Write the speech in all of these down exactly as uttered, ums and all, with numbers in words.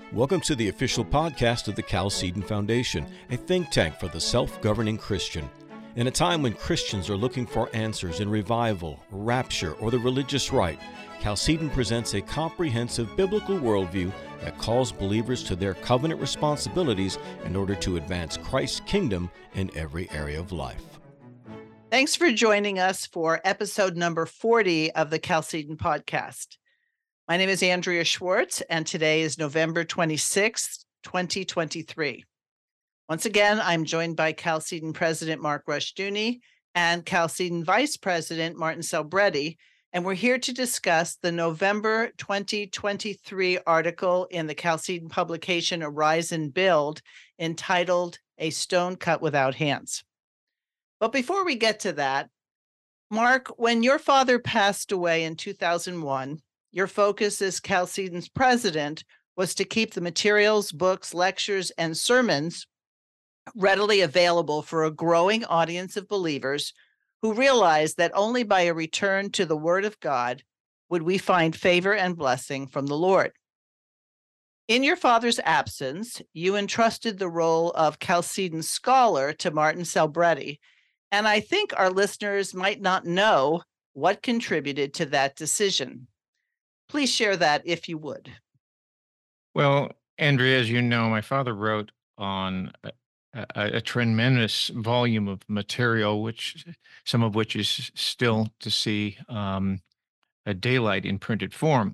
Welcome to the official podcast of the Chalcedon Foundation, a think tank for the self-governing Christian. In a time when Christians are looking for answers in revival, rapture, or the religious right, Chalcedon presents a comprehensive biblical worldview that calls believers to their covenant responsibilities in order to advance Christ's kingdom in every area of life. Thanks for joining us for episode number forty of the Chalcedon podcast. My name is Andrea Schwartz, and today is November twenty-sixth, twenty twenty-three. Once again, I'm joined by Chalcedon President Mark Rushdoony and Chalcedon Vice President Martin Selbrede, and we're here to discuss the November twenty twenty-three article in the Chalcedon publication Arise and Build entitled A Stone Cut Without Hands. But before we get to that, Mark, when your father passed away in two thousand one, your focus as Chalcedon's president was to keep the materials, books, lectures, and sermons readily available for a growing audience of believers who realized that only by a return to the Word of God would we find favor and blessing from the Lord. In your father's absence, you entrusted the role of Chalcedon scholar to Martin Selbrede, and I think our listeners might not know what contributed to that decision. Please share that if you would. Well, Andrea, as you know, my father wrote on a, a, a tremendous volume of material, which some of which is still to see um, a daylight in printed form.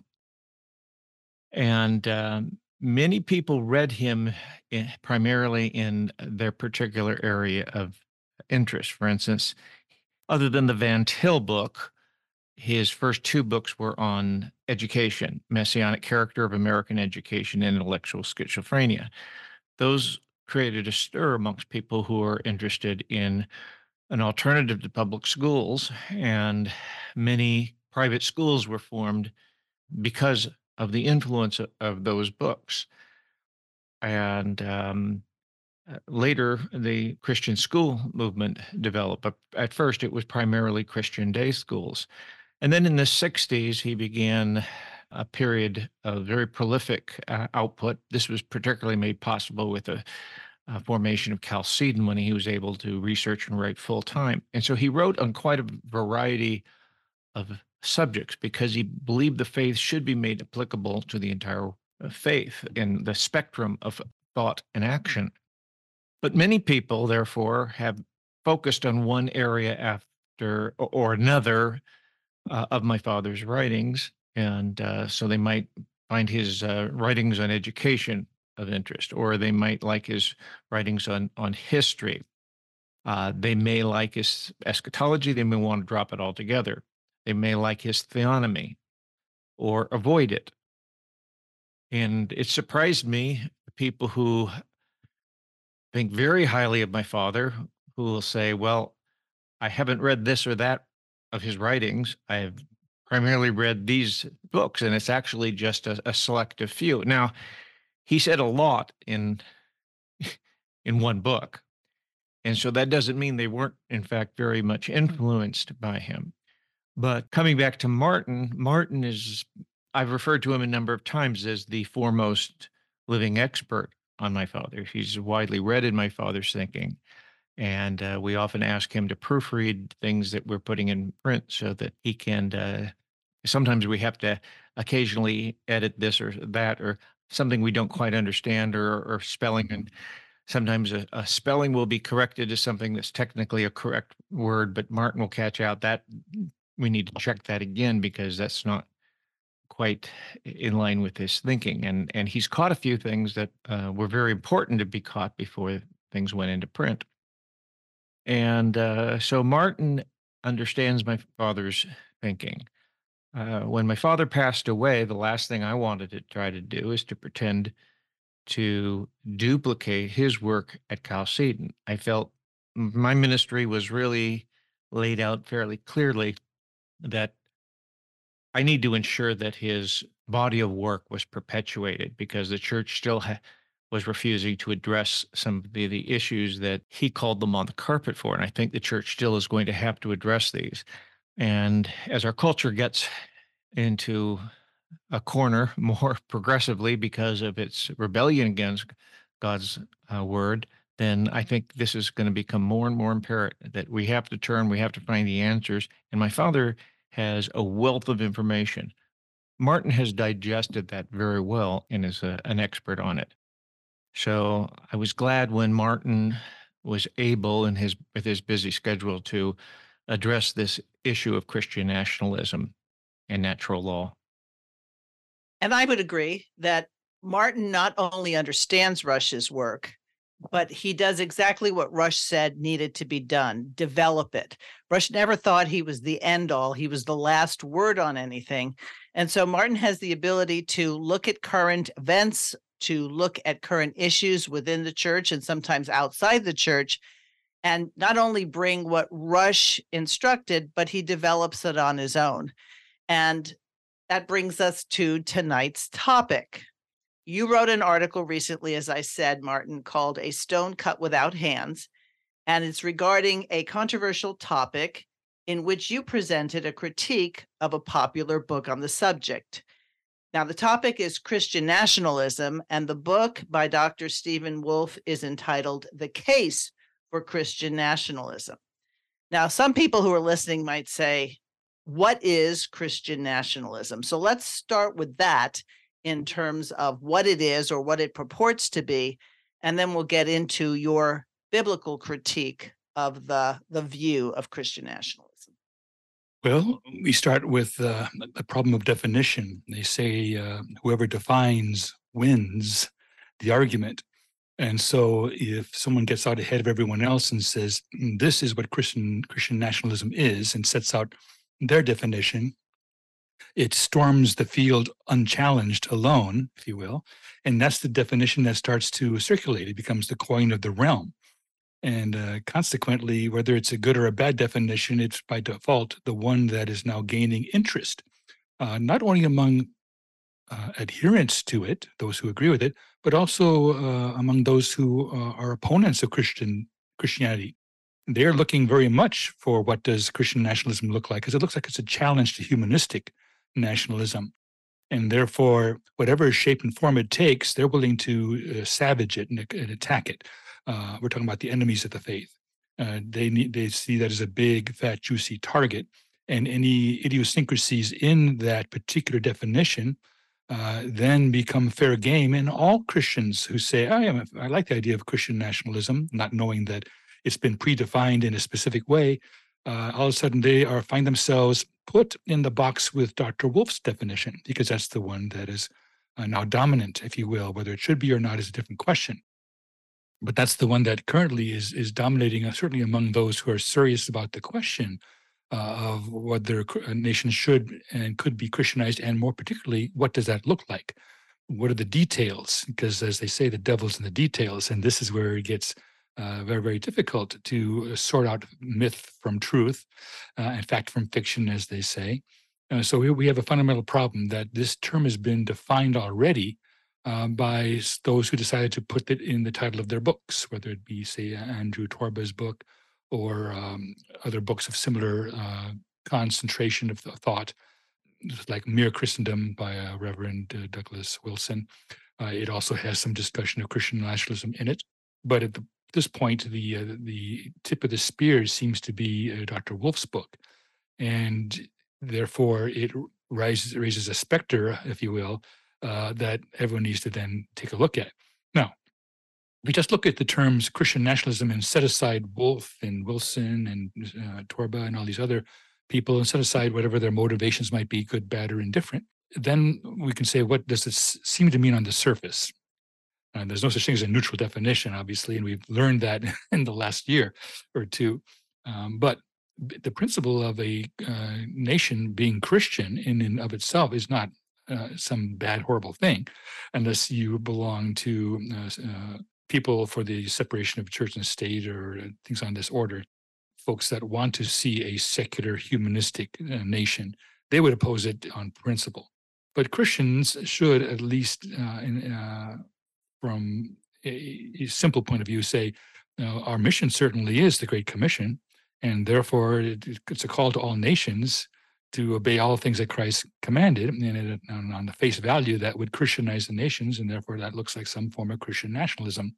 And um, many people read him in, primarily in their particular area of interest. For instance, other than the Van Til book, his first two books were on education, Messianic Character of American Education and Intellectual Schizophrenia. Those created a stir amongst people who are interested in an alternative to public schools, and many private schools were formed because of the influence of, of those books. And um, later, the Christian school movement developed. But at first, it was primarily Christian day schools. And then in the sixties, he began a period of very prolific uh, output. This was particularly made possible with the uh, formation of Chalcedon when he was able to research and write full time. And so he wrote on quite a variety of subjects because he believed the faith should be made applicable to the entire faith in the spectrum of thought and action. But many people, therefore, have focused on one area after or another Uh, of my father's writings, and uh, so they might find his uh, writings on education of interest, or they might like his writings on on history. Uh, they may like his eschatology. They may want to drop it altogether. They may like his theonomy, or avoid it. And it surprised me, people who think very highly of my father, who will say, well, I haven't read this or that of his writings. I have primarily read these books, and it's actually just a, a selective few. Now, he said a lot in in one book, and so that doesn't mean they weren't, in fact, very much influenced by him. But coming back to Martin, Martin is, I've referred to him a number of times as the foremost living expert on my father. He's widely read in my father's thinking. And uh, we often ask him to proofread things that we're putting in print so that he can, uh, sometimes we have to occasionally edit this or that, or something we don't quite understand, or, or spelling. And sometimes a, a spelling will be corrected to something that's technically a correct word, but Martin will catch out that we need to check that again because that's not quite in line with his thinking. And, and he's caught a few things that uh, were very important to be caught before things went into print. And uh, so Martin understands my father's thinking. Uh, when my father passed away, the last thing I wanted to try to do is to pretend to duplicate his work at Chalcedon. I felt my ministry was really laid out fairly clearly that I need to ensure that his body of work was perpetuated because the church still ha- was refusing to address some of the, the issues that he called them on the carpet for. And I think the church still is going to have to address these. And as our culture gets into a corner more progressively because of its rebellion against God's uh, word, then I think this is going to become more and more imperative that we have to turn, we have to find the answers. And my father has a wealth of information. Martin has digested that very well and is a, an expert on it. So I was glad when Martin was able in his with his busy schedule to address this issue of Christian nationalism and natural law. And I would agree that Martin not only understands Rush's work, but he does exactly what Rush said needed to be done, develop it. Rush never thought he was the end all. He was the last word on anything. And so Martin has the ability to look at current events, to look at current issues within the church and sometimes outside the church, and not only bring what Rush instructed, but he develops it on his own. And that brings us to tonight's topic. You wrote an article recently, as I said, Martin, called A Stone Cut Without Hands, and it's regarding a controversial topic in which you presented a critique of a popular book on the subject. Now, the topic is Christian nationalism, and the book by Doctor Stephen Wolfe is entitled The Case for Christian Nationalism. Now, some people who are listening might say, what is Christian nationalism? So let's start with that in terms of what it is or what it purports to be, and then we'll get into your biblical critique of the, the view of Christian nationalism. Well, we start with uh, the problem of definition. They say uh, whoever defines wins the argument. And so if someone gets out ahead of everyone else and says, this is what Christian Christian nationalism is, and sets out their definition, it storms the field unchallenged alone, if you will. And that's the definition that starts to circulate. It becomes the coin of the realm. And uh, consequently, whether it's a good or a bad definition, it's by default the one that is now gaining interest, uh, not only among uh, adherents to it, those who agree with it, but also uh, among those who uh, are opponents of Christian Christianity. They're looking very much for what does Christian nationalism look like, because it looks like it's a challenge to humanistic nationalism. And therefore, whatever shape and form it takes, they're willing to uh, savage it and, and attack it. Uh, we're talking about the enemies of the faith. Uh, they need, they see that as a big, fat, juicy target. And any idiosyncrasies in that particular definition uh, then become fair game. And all Christians who say, I, am, I like the idea of Christian nationalism, not knowing that it's been predefined in a specific way, uh, all of a sudden they are find themselves put in the box with Doctor Wolfe's definition, because that's the one that is uh, now dominant, if you will. Whether it should be or not is a different question. But that's the one that currently is is dominating, uh, certainly among those who are serious about the question uh, of whether a nation should and could be Christianized, and more particularly, what does that look like? What are the details? Because as they say, the devil's in the details, and this is where it gets uh, very, very difficult to sort out myth from truth, uh, and fact from fiction, as they say. Uh, so we, we have a fundamental problem that this term has been defined already uh, by those who decided to put it in the title of their books, whether it be, say, Andrew Torba's book or um, other books of similar uh, concentration of thought, like Mere Christendom by uh, Reverend uh, Douglas Wilson. Uh, it also has some discussion of Christian nationalism in it. But at the, this point, the uh, the tip of the spear seems to be uh, Doctor Wolfe's book. And therefore, it raises, raises a specter, if you will, uh, that everyone needs to then take a look at. Now, if we just look at the terms Christian nationalism and set aside Wolfe and Wilson and uh, Torba and all these other people, and set aside whatever their motivations might be, good, bad, or indifferent, then we can say, what does this seem to mean on the surface? And there's no such thing as a neutral definition, obviously, and we've learned that in the last year or two. Um, but the principle of a uh, nation being Christian in and of itself is not uh, some bad, horrible thing, unless you belong to uh, uh, people for the separation of church and state or uh, things on this order. Folks that want to see a secular, humanistic uh, nation, they would oppose it on principle. But Christians should, at least uh, in, uh, from a, a simple point of view, say, uh, our mission certainly is the Great Commission, and therefore it, it's a call to all nations to obey all things that Christ commanded, and it, on, on the face value, that would Christianize the nations, and therefore that looks like some form of Christian nationalism.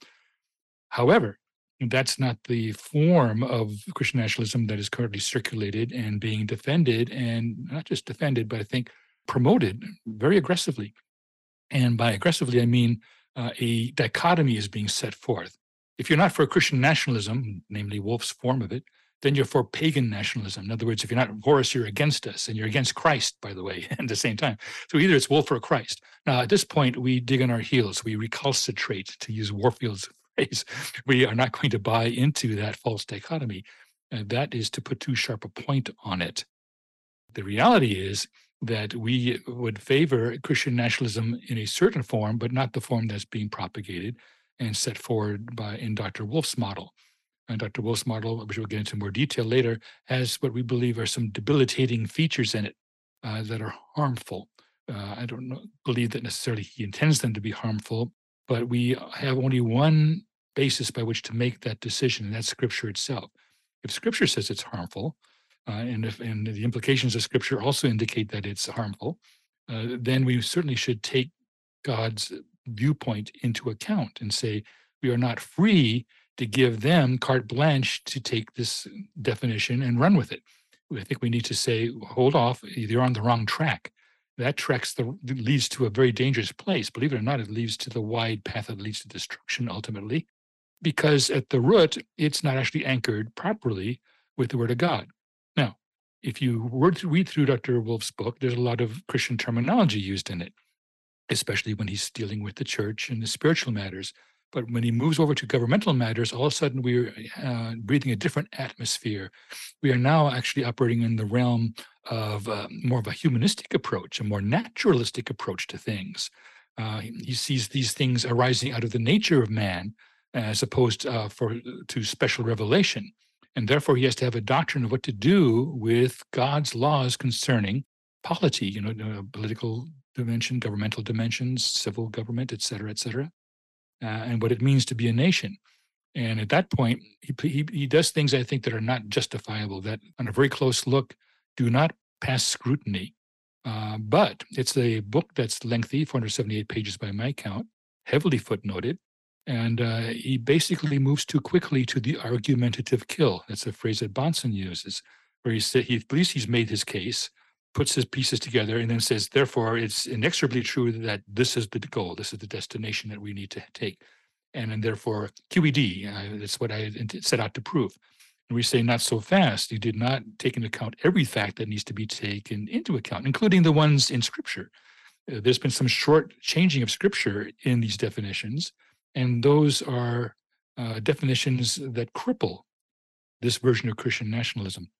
However, that's not the form of Christian nationalism that is currently circulated and being defended, and not just defended, but I think promoted very aggressively. And by aggressively, I mean uh, a dichotomy is being set forth. If you're not for Christian nationalism, namely Wolff's form of it, then you're for pagan nationalism. In other words, if you're not for us, you're against us, and you're against Christ, by the way, at the same time. So either it's Wolff or Christ. Now, at this point, we dig on our heels. We recalcitrate, to use Warfield's phrase. We are not going to buy into that false dichotomy. And that is to put too sharp a point on it. The reality is that we would favor Christian nationalism in a certain form, but not the form that's being propagated and set forward by in Doctor Wolff's model. And Doctor Wolff's model, which we'll get into more detail later, has what we believe are some debilitating features in it uh, that are harmful. Uh, I don't know, believe that necessarily he intends them to be harmful, but we have only one basis by which to make that decision, and that's Scripture itself. If Scripture says it's harmful, uh, and if and the implications of Scripture also indicate that it's harmful, uh, then we certainly should take God's viewpoint into account and say we are not free to give them carte blanche to take this definition and run with it. I think we need to say, hold off, you're on the wrong track. That tracks the leads to a very dangerous place. Believe it or not, it leads to the wide path that leads to destruction ultimately, because at the root, it's not actually anchored properly with the Word of God. Now, if you were to read through Doctor Wolff's book, there's a lot of Christian terminology used in it, especially when he's dealing with the church and the spiritual matters. But when he moves over to governmental matters, all of a sudden we're uh, breathing a different atmosphere. We are now actually operating in the realm of uh, more of a humanistic approach, a more naturalistic approach to things. Uh, he sees these things arising out of the nature of man, as opposed uh, for to special revelation. And therefore, he has to have a doctrine of what to do with God's laws concerning polity, you know, uh, political dimension, governmental dimensions, civil government, et cetera, et cetera. Uh, and what it means to be a nation. And at that point, he, he he does things, I think, that are not justifiable, that on a very close look do not pass scrutiny. Uh, but it's a book that's lengthy, four hundred seventy-eight pages by my count, heavily footnoted, and uh, he basically moves too quickly to the argumentative kill. That's a phrase that Bahnsen uses, where he, say, he believes he's made his case, puts his pieces together, and then says, therefore, it's inexorably true that this is the goal, this is the destination that we need to take. And, and therefore, Q E D, uh, that's what I set out to prove. And we say, not so fast. You did not take into account every fact that needs to be taken into account, including the ones in Scripture. Uh, there's been some short changing of Scripture in these definitions, and those are uh, definitions that cripple this version of Christian nationalism.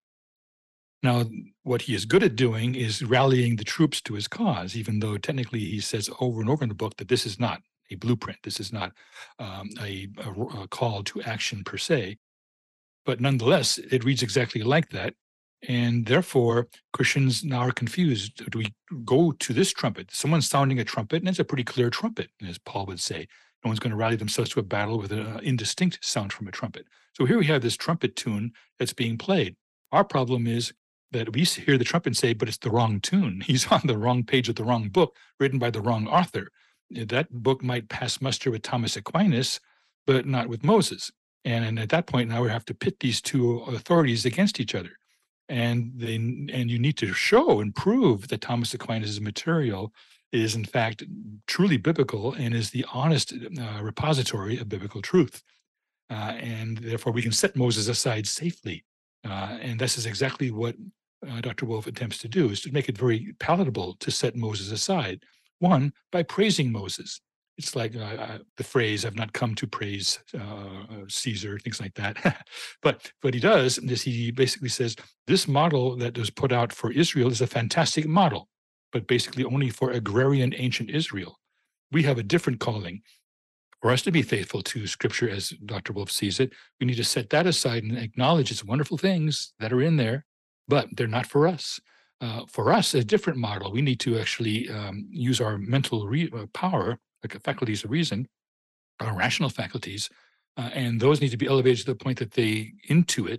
Now, what he is good at doing is rallying the troops to his cause, even though technically he says over and over in the book that this is not a blueprint. This is not um, a, a, a call to action per se. But nonetheless, it reads exactly like that. And therefore, Christians now are confused. Do we go to this trumpet? Someone's sounding a trumpet, and it's a pretty clear trumpet, as Paul would say. No one's going to rally themselves to a battle with an indistinct sound from a trumpet. So here we have this trumpet tune that's being played. Our problem is that we hear the trumpet and say, but it's the wrong tune. He's on the wrong page of the wrong book, written by the wrong author. That book might pass muster with Thomas Aquinas, but not with Moses. And, and at that point, now we have to pit these two authorities against each other. And they, and you need to show and prove that Thomas Aquinas' material is, in fact, truly biblical and is the honest uh, repository of biblical truth. Uh, and therefore, we can set Moses aside safely. Uh, and this is exactly what uh, Doctor Wolff attempts to do, is to make it very palatable to set Moses aside. One, by praising Moses. It's like uh, uh, the phrase, I've not come to praise uh, Caesar, things like that. But what he does is he basically says, this model that was put out for Israel is a fantastic model, but basically only for agrarian ancient Israel. We have a different calling. For us to be faithful to Scripture as Doctor Wolff sees it, we need to set that aside and acknowledge its wonderful things that are in there, but they're not for us. Uh, for us, a different model. We need to actually um, use our mental re- uh, power, like faculties of reason, our rational faculties, uh, and those need to be elevated to the point that they intuit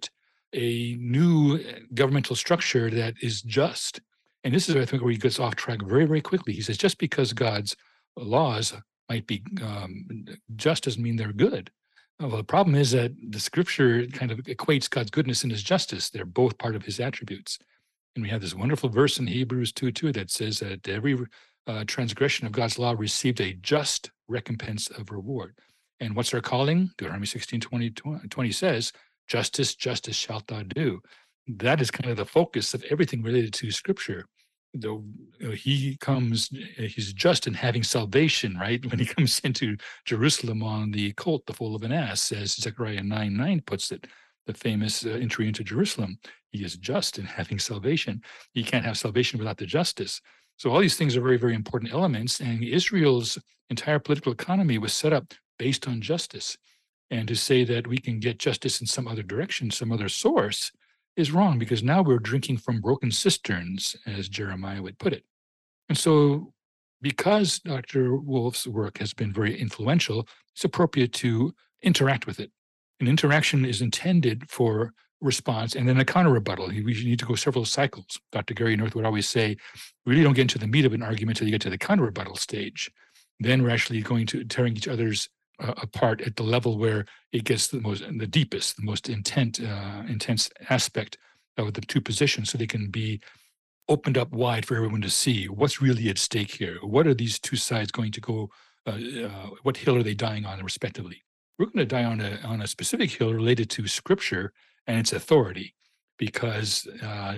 a new governmental structure that is just. And this is, I think, where he gets off track very, very quickly. He says, just because God's laws might be um, just doesn't mean they're good. Well, the problem is that the scripture kind of equates God's goodness and his justice. They're both part of his attributes. And we have this wonderful verse in Hebrews two two that says that every uh, transgression of God's law received a just recompense of reward. And what's our calling? Deuteronomy sixteen twenty, twenty says, justice, justice shalt thou do. That is kind of the focus of everything related to scripture. Though he comes, he's just in having salvation, right? When he comes into Jerusalem on the colt, the foal of an ass, as Zechariah nine nine puts it, the famous uh, entry into Jerusalem. He is just in having salvation. You can't have salvation without the justice. So all these things are very, very important elements. And Israel's entire political economy was set up based on justice. And to say that we can get justice in some other direction, some other source, is wrong, because now we're drinking from broken cisterns, as Jeremiah would put it. And so because Doctor Wolf's work has been very influential, it's appropriate to interact with it. An interaction is intended for response and then a counter rebuttal. We need to go several cycles. Doctor Gary North would always say, we really don't get into the meat of an argument until you get to the counter rebuttal stage. Then we're actually going to tearing each other's uh, apart at the level where it gets the most, the deepest, the most intent, uh, intense aspect of the two positions, so they can be opened up wide for everyone to see what's really at stake here. What are these two sides going to go, uh, uh, what hill are they dying on respectively? We're going to die on a, on a specific hill related to scripture and its authority, because uh,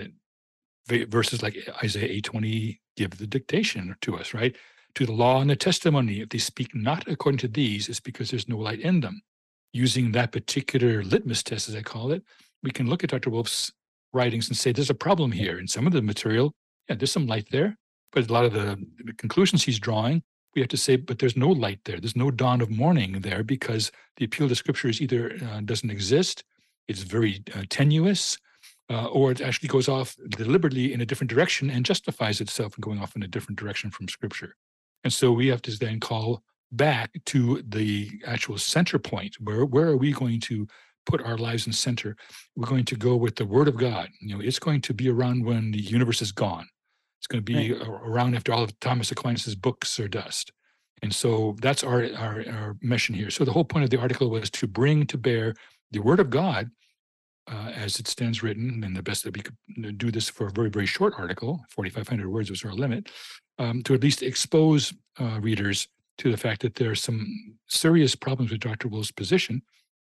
verses like Isaiah eight twenty give the dictation to us, right? To the law and the testimony, if they speak not according to these, it's because there's no light in them. Using that particular litmus test, as I call it, we can look at Doctor Wolf's writings and say, there's a problem here. In some of the material, yeah, there's some light there, but a lot of the, the conclusions he's drawing, we have to say, but there's no light there. There's no dawn of morning there, because the appeal to scripture is either uh, doesn't exist, it's very uh, tenuous, uh, or it actually goes off deliberately in a different direction and justifies itself in going off in a different direction from scripture. And so we have to then call back to the actual center point. Where, where are we going to put our lives in center? We're going to go with the word of God. You know, it's going to be around when the universe is gone. It's going to be right. around after all of Thomas Aquinas' books are dust. And so that's our, our, our mission here. So the whole point of the article was to bring to bear the word of God uh, as it stands written, and the best that we could do this for a very, very short article, forty-five hundred words was our limit, um, to at least expose uh, readers to the fact that there are some serious problems with Doctor Wolf's position,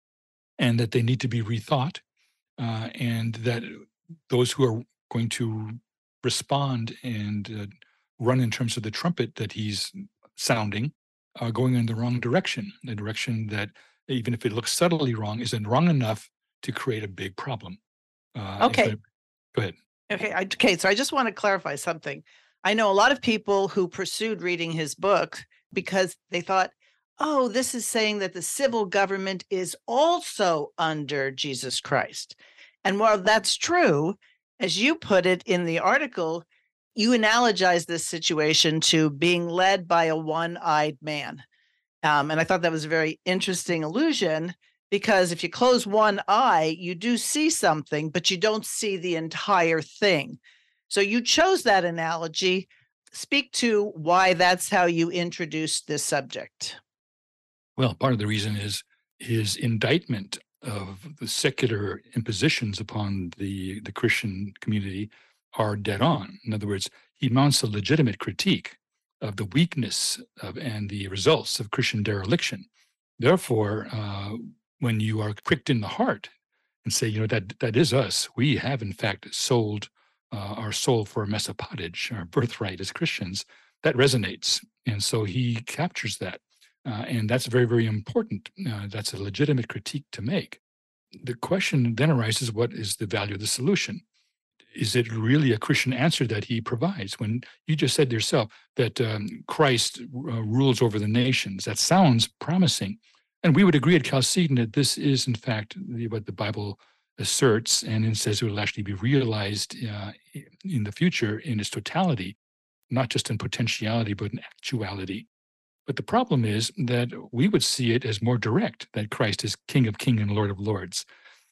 and that they need to be rethought, uh, and that those who are going to respond and uh, run in terms of the trumpet that he's sounding are going in the wrong direction, the direction that, even if it looks subtly wrong, isn't wrong enough to create a big problem. Uh, okay. I, go ahead. Okay. I, okay. So I just want to clarify something. I know a lot of people who pursued reading his book because they thought, oh, this is saying that the civil government is also under Jesus Christ. And while that's true, as you put it in the article, you analogize this situation to being led by a one-eyed man. Um, and I thought that was a very interesting allusion, because if you close one eye, you do see something, but you don't see the entire thing. So you chose that analogy. Speak to why that's how you introduced this subject. Well, part of the reason is his indictment of the secular impositions upon the, the Christian community are dead on. In other words, he mounts a legitimate critique of the weakness of and the results of Christian dereliction. Therefore, uh, when you are pricked in the heart and say, you know, that that is us, we have in fact sold uh, our soul for a mess of pottage, our birthright as Christians, that resonates. And so he captures that. Uh, and that's very, very important. Uh, that's a legitimate critique to make. The question then arises, what is the value of the solution? Is it really a Christian answer that he provides? When you just said yourself that um, Christ uh, rules over the nations, that sounds promising. And we would agree at Chalcedon that this is, in fact, the, what the Bible asserts, and it says it will actually be realized uh, in the future in its totality, not just in potentiality, but in actuality. But the problem is that we would see it as more direct, that Christ is King of Kings and Lord of Lords.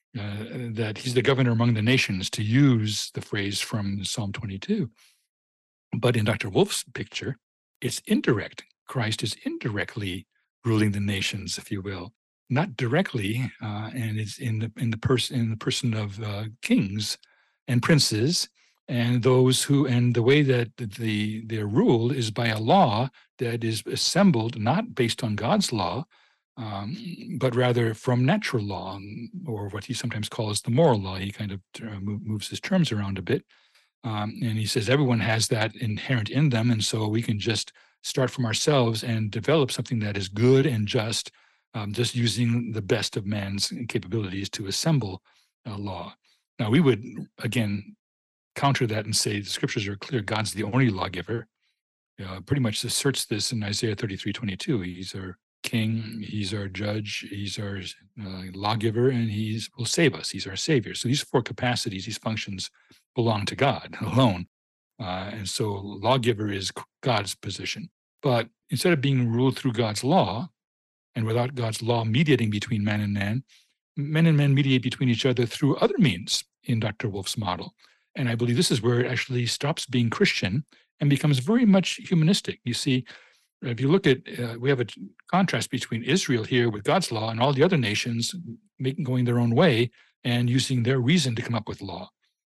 uh, that he's the governor among the nations, to use the phrase from Psalm twenty-two. But in Doctor Wolf's picture, it's indirect. Christ is indirectly ruling the nations, if you will, not directly, uh, and it's in the in the person in the person of uh, kings and princes, and those who and the way that the their rule is by a law that is assembled not based on God's law, um, but rather from natural law, or what he sometimes calls the moral law. He kind of uh, moves his terms around a bit. Um, and he says everyone has that inherent in them. And so we can just start from ourselves and develop something that is good and just, um, just using the best of man's capabilities to assemble a law. Now, we would, again, counter that and say the scriptures are clear. God's the only lawgiver. Uh, pretty much asserts this in Isaiah thirty-three twenty-two. He's our king, he's our judge, he's our uh, lawgiver, and he will save us. He's our savior. So these four capacities, these functions belong to God alone. Uh, and so lawgiver is God's position. But instead of being ruled through God's law, and without God's law mediating between man and man, men and men mediate between each other through other means in Doctor Wolf's model. And I believe this is where it actually stops being Christian and becomes very much humanistic. You see, if you look at, uh, we have a contrast between Israel here with God's law and all the other nations making going their own way and using their reason to come up with law.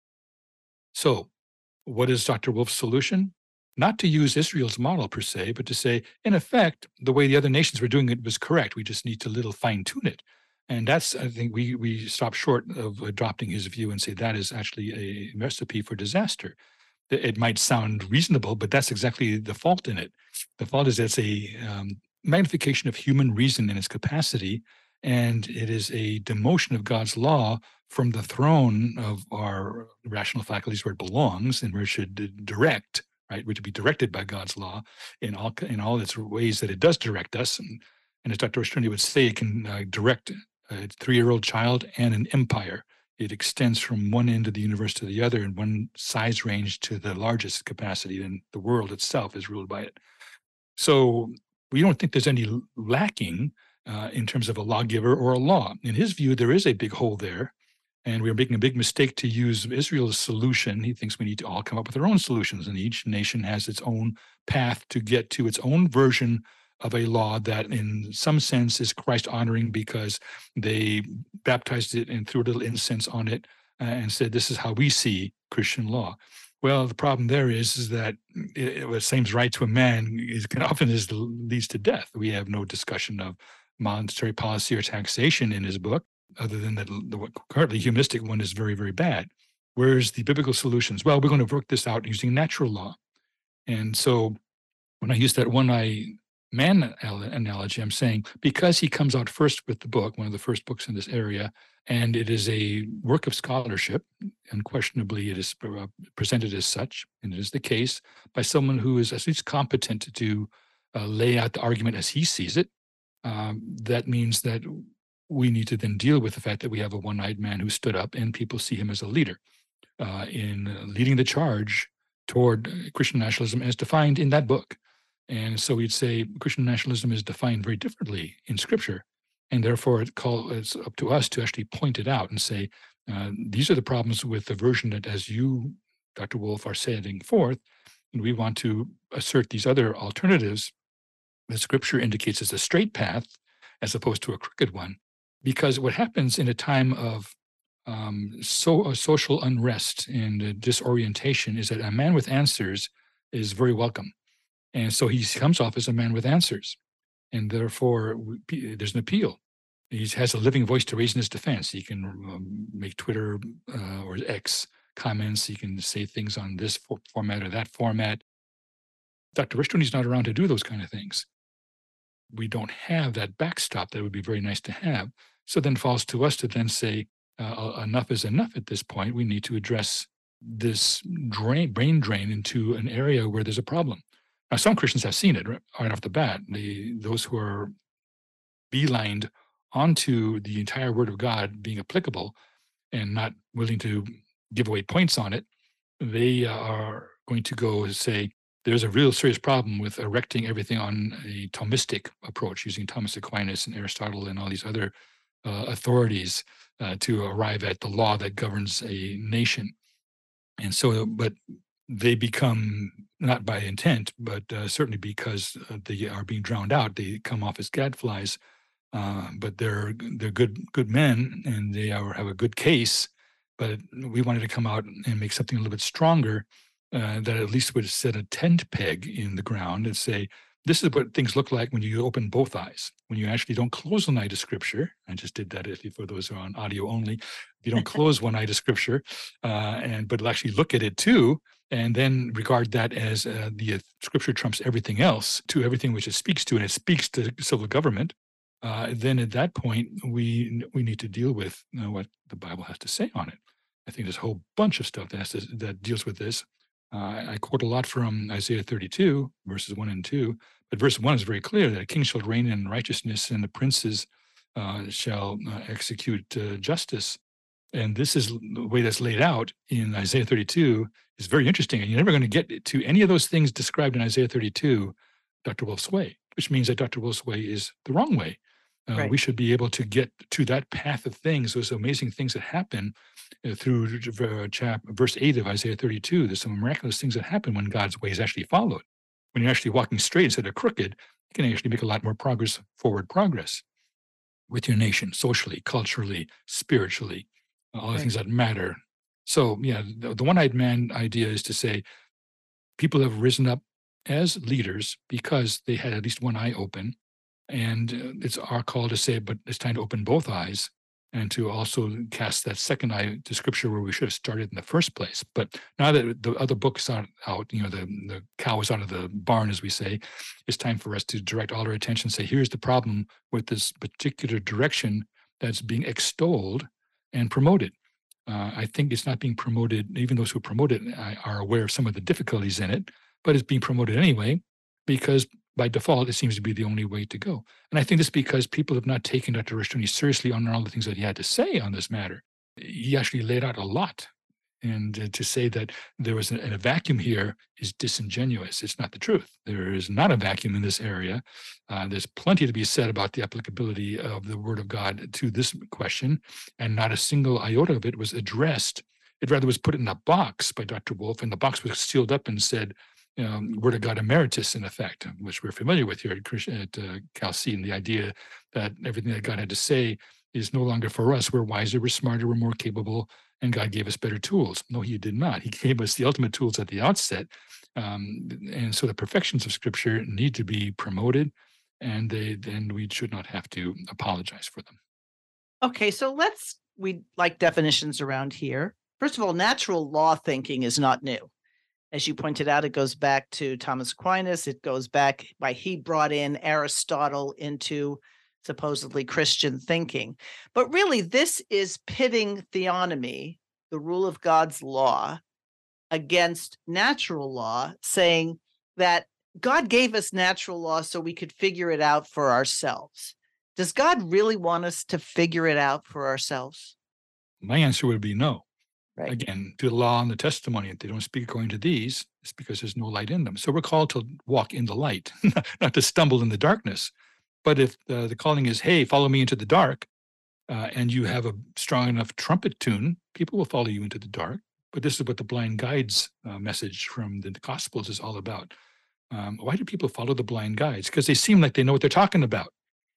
So what is Doctor Wolf's solution? Not to use Israel's model per se, but to say, in effect, the way the other nations were doing it was correct. We just need to little fine tune it. And that's, I think, we we stop short of adopting his view and say that is actually a recipe for disaster. It might sound reasonable, but that's exactly the fault in it. The fault is that it's a um, magnification of human reason and its capacity, and it is a demotion of God's law from the throne of our rational faculties where it belongs and where it should direct, right? We're to be directed by God's law in all in all its ways that it does direct us. And, and as Doctor Rushdoony would say, it can uh, direct a three-year-old child and an empire. It extends from one end of the universe to the other in one size range to the largest capacity, and the world itself is ruled by it. So we don't think there's any lacking uh, in terms of a lawgiver or a law. In his view, there is a big hole there, and we're making a big mistake to use Israel's solution. He thinks we need to all come up with our own solutions, and each nation has its own path to get to its own version of a law that in some sense is Christ honoring because they baptized it and threw a little incense on it uh, and said, this is how we see Christian law. Well, the problem there is, is that it, what seems right to a man is can often is, leads to death. We have no discussion of monetary policy or taxation in his book, other than that the currently humanistic one is very, very bad. Where's the biblical solutions? Well, we're going to work this out using natural law. And so when I use that one-eye man analogy, I'm saying because he comes out first with the book, one of the first books in this area, and it is a work of scholarship, unquestionably it is presented as such, and it is the case by someone who is at least competent to uh, lay out the argument as he sees it. Um, that means that we need to then deal with the fact that we have a one-eyed man who stood up and people see him as a leader uh, in leading the charge toward Christian nationalism as defined in that book. And so we'd say Christian nationalism is defined very differently in Scripture, and therefore it call, it's up to us to actually point it out and say, uh, these are the problems with the version that, as you, Doctor Wolf, are setting forth, and we want to assert these other alternatives that Scripture indicates as a straight path as opposed to a crooked one. Because what happens in a time of um, so uh, social unrest and uh, disorientation is that a man with answers is very welcome. And so he comes off as a man with answers. And therefore, we, there's an appeal. He has a living voice to raise in his defense. He can um, make Twitter uh, or X comments. He can say things on this for format or that format. Doctor Rushdoony's not around to do those kind of things. We don't have that backstop that would be very nice to have. So then it falls to us to then say, uh, enough is enough at this point. We need to address this drain, brain drain into an area where there's a problem. Now, some Christians have seen it right, right off the bat. The, those who are beelined onto the entire Word of God being applicable and not willing to give away points on it, they are going to go and say, there's a real serious problem with erecting everything on a Thomistic approach, using Thomas Aquinas and Aristotle and all these other uh, authorities uh, to arrive at the law that governs a nation. And so, but they become, not by intent, but uh, certainly because uh, they are being drowned out, they come off as gadflies. Uh, but they're they're good good men, and they are, have a good case. But we wanted to come out and make something a little bit stronger, uh, that at least would set a tent peg in the ground and say, this is what things look like when you open both eyes. When you actually don't close one eye to Scripture. I just did that if you, for those who are on audio only. If you don't close one eye to Scripture, uh, and but actually look at it too, and then regard that as uh, the uh, Scripture trumps everything else, to everything which it speaks to, and it speaks to civil government. Uh, then at that point, we we need to deal with you know, what the Bible has to say on it. I think there's a whole bunch of stuff that has to, that deals with this. Uh, I quote a lot from Isaiah thirty-two, verses one and two, but verse one is very clear that a king shall reign in righteousness, and the princes uh, shall uh, execute uh, justice. And this is the way that's laid out in Isaiah thirty-two is very interesting. And you're never going to get to any of those things described in Isaiah thirty-two, Doctor Wolf's way, which means that Doctor Wolf's way is the wrong way. Uh, Right. We should be able to get to that path of things, those amazing things that happen uh, through uh, chap, verse eight of Isaiah thirty-two. There's some miraculous things that happen when God's way is actually followed. When you're actually walking straight instead of crooked, you can actually make a lot more progress, forward progress with your nation, socially, culturally, spiritually, uh, all the Right. things that matter. So, yeah, the, the one-eyed man idea is to say people have risen up as leaders because they had at least one eye open. And uh, it's our call to say, but it's time to open both eyes and to also cast that second eye to Scripture where we should have started in the first place. But now that the other book is out, out you know, the, the cow is out of the barn, as we say, it's time for us to direct all our attention, say, here's the problem with this particular direction that's being extolled and promoted. Uh, I think it's not being promoted, even those who promote it are aware of some of the difficulties in it, but it's being promoted anyway, because by default, it seems to be the only way to go. And I think this because people have not taken Doctor Rushdoony seriously on all the things that he had to say on this matter. He actually laid out a lot. And uh, to say that there was a, a vacuum here is disingenuous. It's not the truth. There is not a vacuum in this area. Uh, there's plenty to be said about the applicability of the Word of God to this question, and not a single iota of it was addressed. It rather was put in a box by Doctor Wolf, and the box was sealed up and said, Um, Word of God Emeritus, in effect, which we're familiar with here at, at uh, Chalcedon, the idea that everything that God had to say is no longer for us. We're wiser, we're smarter, we're more capable, and God gave us better tools. No, he did not. He gave us the ultimate tools at the outset. Um, and so the perfections of Scripture need to be promoted, and they, then we should not have to apologize for them. Okay, so let's, we like definitions around here. First of all, natural law thinking is not new. As you pointed out, it goes back to Thomas Aquinas. It goes back by he brought in Aristotle into supposedly Christian thinking. But really, this is pitting theonomy, the rule of God's law, against natural law, saying that God gave us natural law so we could figure it out for ourselves. Does God really want us to figure it out for ourselves? My answer would be no. Right. Again, to the law and the testimony, if they don't speak according to these, it's because there's no light in them. So we're called to walk in the light, not to stumble in the darkness. But if uh, the calling is, hey, follow me into the dark, uh, and you have a strong enough trumpet tune, people will follow you into the dark. But this is what the blind guides uh, message from the Gospels is all about. Um, why do people follow the blind guides? Because they seem like they know what they're talking about.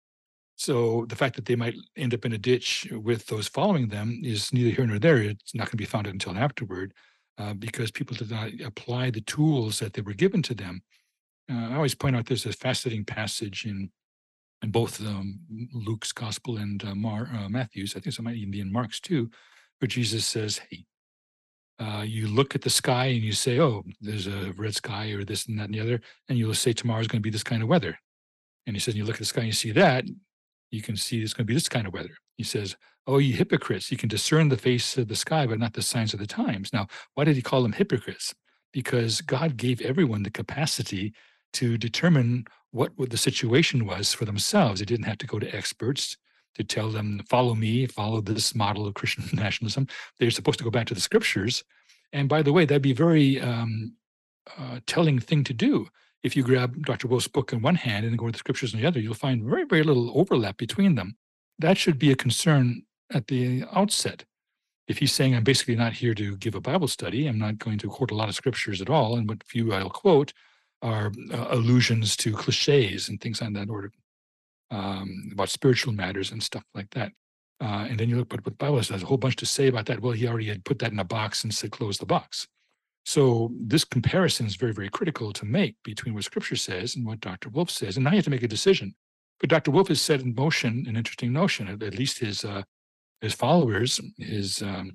So the fact that they might end up in a ditch with those following them is neither here nor there. It's not going to be found out until afterward, uh, because people did not apply the tools that they were given to them. Uh, I always point out there's a fascinating passage in in both um, Luke's gospel and uh, Mar, uh, Matthew's. I think it might even be in Mark's too, where Jesus says, hey, uh, you look at the sky and you say, oh, there's a red sky or this and that and the other, and you'll say tomorrow's going to be this kind of weather. And he says, you look at the sky and you see that, you can see it's going to be this kind of weather. He says, oh, you hypocrites, you can discern the face of the sky, but not the signs of the times. Now, why did he call them hypocrites? Because God gave everyone the capacity to determine what the situation was for themselves. They didn't have to go to experts to tell them, follow me, follow this model of Christian nationalism. They're supposed to go back to the Scriptures. And by the way, that'd be a very um, uh, telling thing to do. If you grab Doctor Wolf's book in one hand and then go to the Scriptures in the other, you'll find very, very little overlap between them. that should be a concern at the outset. If he's saying, I'm basically not here to give a Bible study, I'm not going to quote a lot of scriptures at all, and what few I'll quote are uh, allusions to cliches and things on that order, um, about spiritual matters and stuff like that. Uh, and then you look, but what the Bible has a whole bunch to say about that. Well, he already had put that in a box and said, close the box. So this comparison is very, very critical to make between what Scripture says and what Doctor Wolf says. And now you have to make a decision. But Doctor Wolf has set in motion an interesting notion. At, at least his uh, his followers, his um,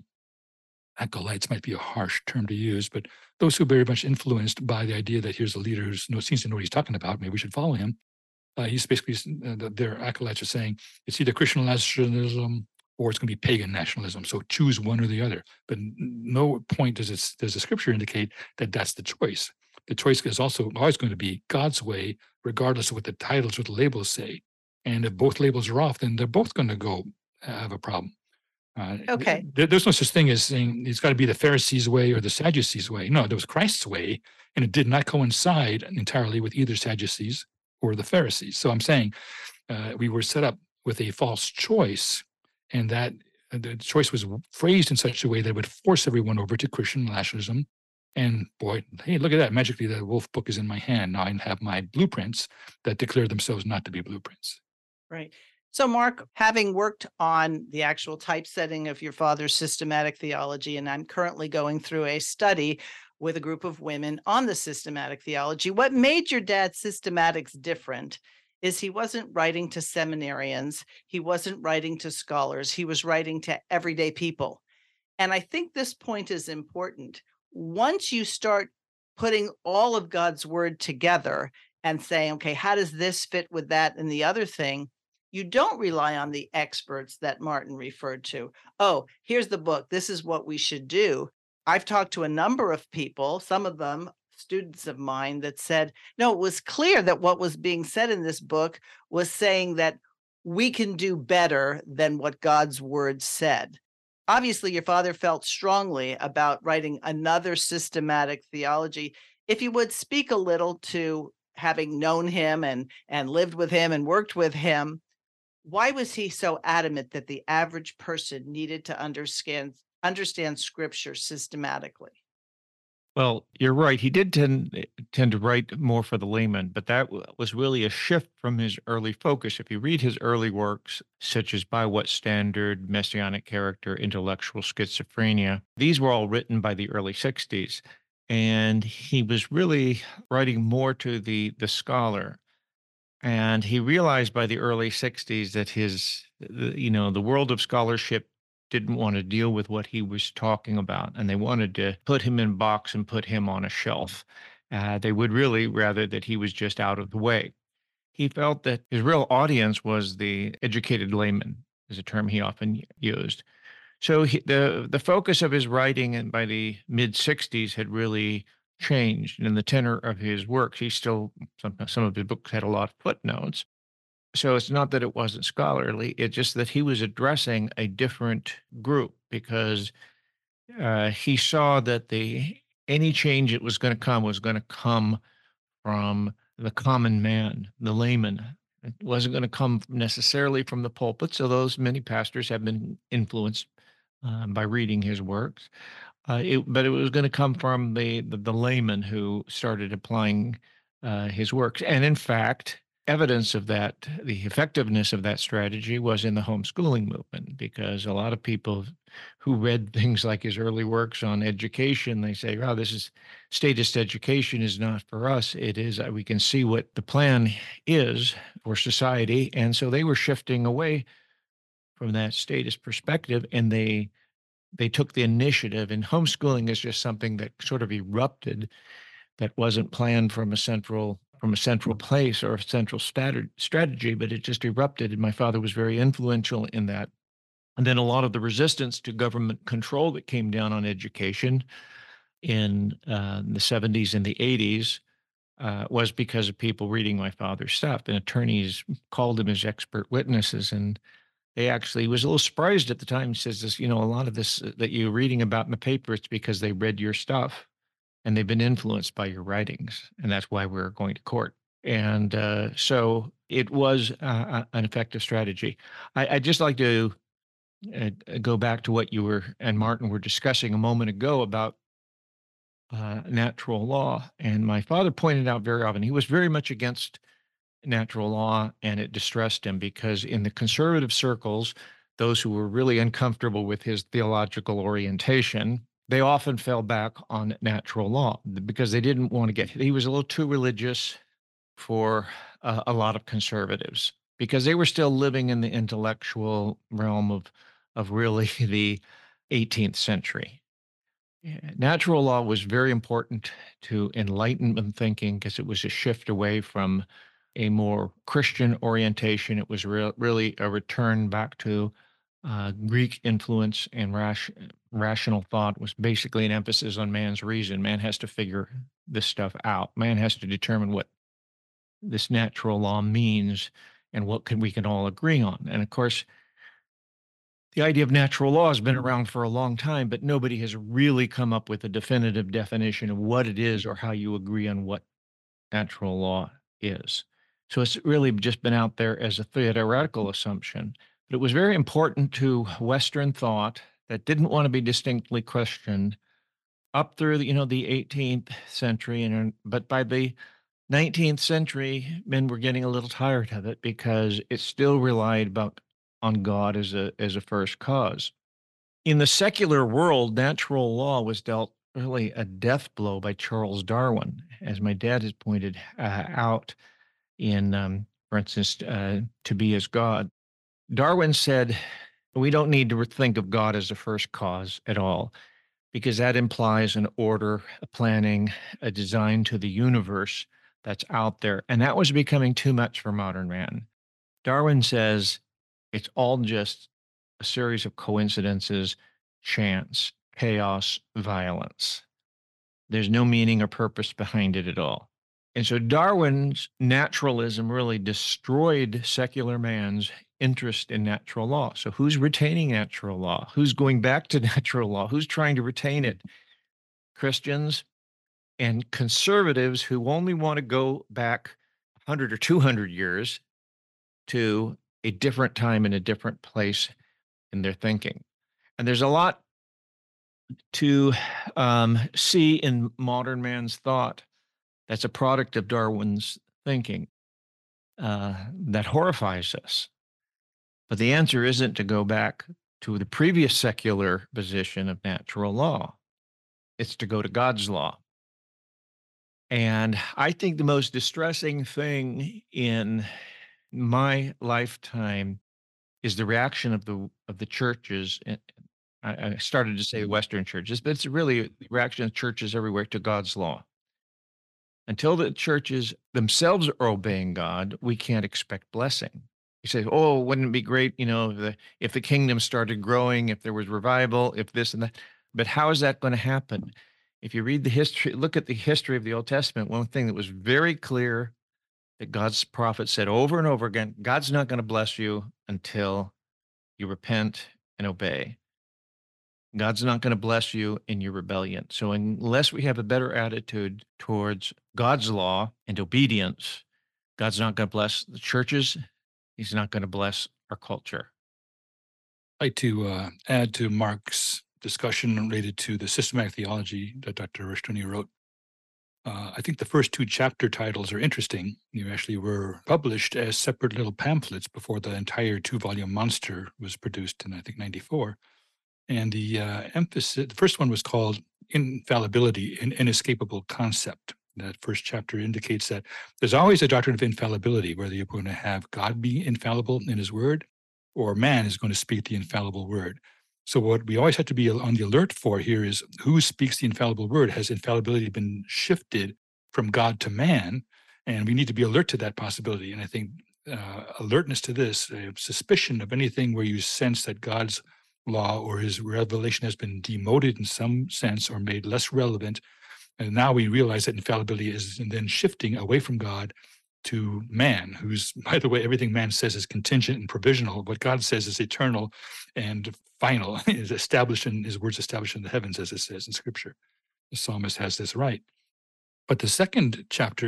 acolytes might be a harsh term to use, but those who are very much influenced by the idea that here's a leader who seems to know what he's talking about, maybe we should follow him. Uh, he's basically, uh, their acolytes are saying, it's either Christian nationalism or it's going to be pagan nationalism. So choose one or the other. But no point does it, does the scripture indicate that that's the choice. The choice is also always going to be God's way, regardless of what the titles or the labels say. And if both labels are off, then they're both going to go have a problem. Uh, Okay. There, there's no such thing as saying it's got to be the Pharisees' way or the Sadducees' way. No, there was Christ's way, and it did not coincide entirely with either Sadducees or the Pharisees. So I'm saying uh, we were set up with a false choice, and that uh, the choice was phrased in such a way that it would force everyone over to Christian nationalism. And boy, hey, look at that. Magically, the Wolf book is in my hand. Now I have my blueprints that declare themselves not to be blueprints. Right. So, Mark, having worked on the actual typesetting of your father's systematic theology, and I'm currently going through a study with a group of women on the systematic theology, what made your dad's systematics different is he wasn't writing to seminarians. He wasn't writing to scholars. He was writing to everyday people. And I think this point is important. Once you start putting all of God's word together and saying, okay, how does this fit with that and the other thing? You don't rely on the experts that Martin referred to. Oh, here's the book. This is what we should do. I've talked to a number of people, some of them students of mine, that said, no, it was clear that what was being said in this book was saying that we can do better than what God's word said. Obviously, your father felt strongly about writing another systematic theology. If you would speak a little to having known him and, and lived with him and worked with him, why was he so adamant that the average person needed to understand understand scripture systematically? Well, you're right. He did tend tend to write more for the layman, but that w- was really a shift from his early focus. If you read his early works, such as By What Standard, Messianic Character, Intellectual Schizophrenia, these were all written by the early sixties. And he was really writing more to the the scholar. And he realized by the early sixties that his, the- you know, the world of scholarship didn't want to deal with what he was talking about, and they wanted to put him in a box and put him on a shelf. Uh, they would really rather that he was just out of the way. He felt that his real audience was the educated layman, is a term he often used. So he, the the focus of his writing and by the mid sixties had really changed. And in the tenor of his works, he still, some, some of his books had a lot of footnotes. So it's not that it wasn't scholarly, it's just that he was addressing a different group because uh, he saw that the any change that was going to come was going to come from the common man, the layman. It wasn't going to come necessarily from the pulpits, so those many pastors have been influenced uh, by reading his works. Uh, it, but it was going to come from the, the the layman who started applying uh, his works. And in fact, evidence of that, the effectiveness of that strategy was in the homeschooling movement, because a lot of people who read things like his early works on education, they say, "Oh, this is statist education is not for us. It is, uh, we can see what the plan is for society." And so they were shifting away from that statist perspective, and they they took the initiative. And homeschooling is just something that sort of erupted, that wasn't planned from a central from a central place or a central strat- strategy, but it just erupted. And my father was very influential in that. And then a lot of the resistance to government control that came down on education in uh, the seventies and the eighties uh, was because of people reading my father's stuff. And attorneys called him as expert witnesses, and they actually he was a little surprised at the time. He says this, you know, a lot of this uh, that you're reading about in the paper, it's because they read your stuff and they've been influenced by your writings. And that's why we're going to court. And uh, so it was uh, an effective strategy. I, I'd just like to uh, go back to what you were and Martin were discussing a moment ago about uh, natural law. And my father pointed out very often, he was very much against natural law, and it distressed him because in the conservative circles, those who were really uncomfortable with his theological orientation, they often fell back on natural law because they didn't want to get, he was a little too religious for uh, a lot of conservatives because they were still living in the intellectual realm of of really the eighteenth century. Yeah, natural law was very important to Enlightenment thinking because it was a shift away from a more Christian orientation. It was re- really a return back to uh, Greek influence, and rash, rational thought was basically an emphasis on man's reason. Man has to figure this stuff out. Man has to determine what this natural law means and what can we can all agree on. And of course, the idea of natural law has been around for a long time, but nobody has really come up with a definitive definition of what it is or how you agree on what natural law is. So it's really just been out there as a theoretical assumption. But it was very important to Western thought that didn't want to be distinctly questioned up through the, you know, the eighteenth century. And but by the nineteenth century, men were getting a little tired of it because it still relied about on God as a as a first cause. In the secular world, natural law was dealt really a death blow by Charles Darwin, as my dad has pointed uh, out in, um, for instance, uh, To Be as God. Darwin said, we don't need to think of God as the first cause at all, because that implies an order, a planning, a design to the universe that's out there. And that was becoming too much for modern man. Darwin says it's all just a series of coincidences, chance, chaos, violence. There's no meaning or purpose behind it at all. And so Darwin's naturalism really destroyed secular man's interest in natural law. So who's retaining natural law? Who's going back to natural law? Who's trying to retain it? Christians and conservatives who only want to go back one hundred or two hundred years to a different time and a different place in their thinking. And there's a lot to um, see in modern man's thought that's a product of Darwin's thinking uh, that horrifies us. But the answer isn't to go back to the previous secular position of natural law. It's to go to God's law. And I think the most distressing thing in my lifetime is the reaction of the of the churches. And I, I started to say Western churches, but it's really the reaction of churches everywhere to God's law. Until the churches themselves are obeying God, we can't expect blessing. You say, "Oh, wouldn't it be great, you know, if the if the kingdom started growing, if there was revival, if this and that?" But how is that going to happen? If you read the history, look at the history of the Old Testament, one thing that was very clear that God's prophet said over and over again, God's not going to bless you until you repent and obey. God's not going to bless you in your rebellion. So unless we have a better attitude towards God's law and obedience, God's not going to bless the churches. He's not going to bless our culture. I'd like to uh, add to Mark's discussion related to the systematic theology that Doctor Rushdoony wrote. Uh, I think the first two chapter titles are interesting. They actually were published as separate little pamphlets before the entire two-volume monster was produced in, I think, ninety-four. And the uh, emphasis, the first one was called Infallibility, an Inescapable Concept. That first chapter indicates that there's always a doctrine of infallibility, whether you're going to have God be infallible in his word or man is going to speak the infallible word. So what we always have to be on the alert for here is who speaks the infallible word. Has infallibility been shifted from God to man? And we need to be alert to that possibility. And I think uh, alertness to this, uh, suspicion of anything where you sense that God's law or his revelation has been demoted in some sense or made less relevant. And now we realize that infallibility is then shifting away from God to man, who's, by the way, everything man says is contingent and provisional. What God says is eternal and final, is established in his words, established in the heavens, as it says in Scripture. The psalmist has this right. But the second chapter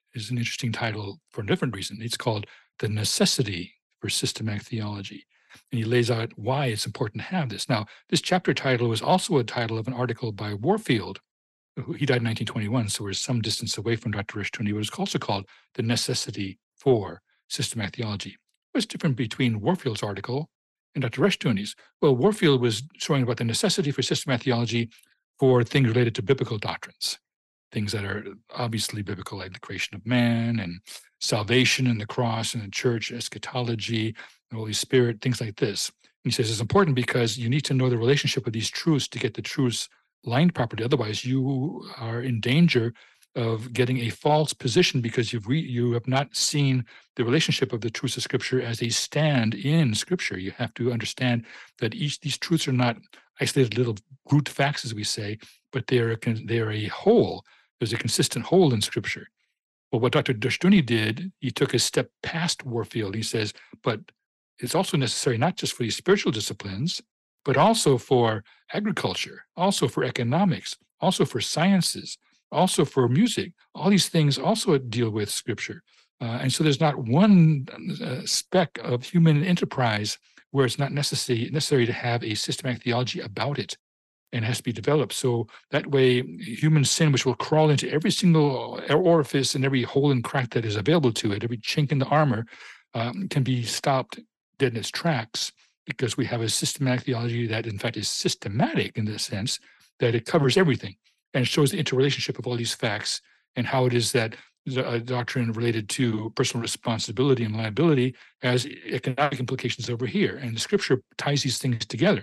is an interesting title for a different reason. It's called The Necessity for Systematic Theology. And he lays out why it's important to have this. Now, this chapter title was also a title of an article by Warfield. Who He died in nineteen twenty-one, so we're some distance away from Doctor Rushdoony, but it's also called The Necessity for Systematic Theology. What's different between Warfield's article and Doctor Rushdoony's? Well, Warfield was showing about the necessity for systematic theology for things related to biblical doctrines, things that are obviously biblical, like the creation of man and salvation and the cross and the church, eschatology, the Holy Spirit, things like this. And he says it's important because you need to know the relationship of these truths to get the truths lined properly. Otherwise, you are in danger of getting a false position because you've re- you have not seen the relationship of the truths of Scripture as they stand in Scripture. You have to understand that each these truths are not isolated little root facts, as we say, but they are a, they are a whole. There's a consistent whole in Scripture. Well, what Doctor Rushdoony did, he took a step past Warfield. He says, but it's also necessary not just for these spiritual disciplines, but also for agriculture, also for economics, also for sciences, also for music. All these things also deal with Scripture. Uh, and so there's not one uh, speck of human enterprise where it's not necessary, necessary to have a systematic theology about it, and it has to be developed. So that way, human sin, which will crawl into every single orifice and every hole and crack that is available to it, every chink in the armor, um, can be stopped dead in its tracks, because we have a systematic theology that, in fact, is systematic in the sense that it covers everything and shows the interrelationship of all these facts and how it is that a doctrine related to personal responsibility and liability has economic implications over here. And the Scripture ties these things together.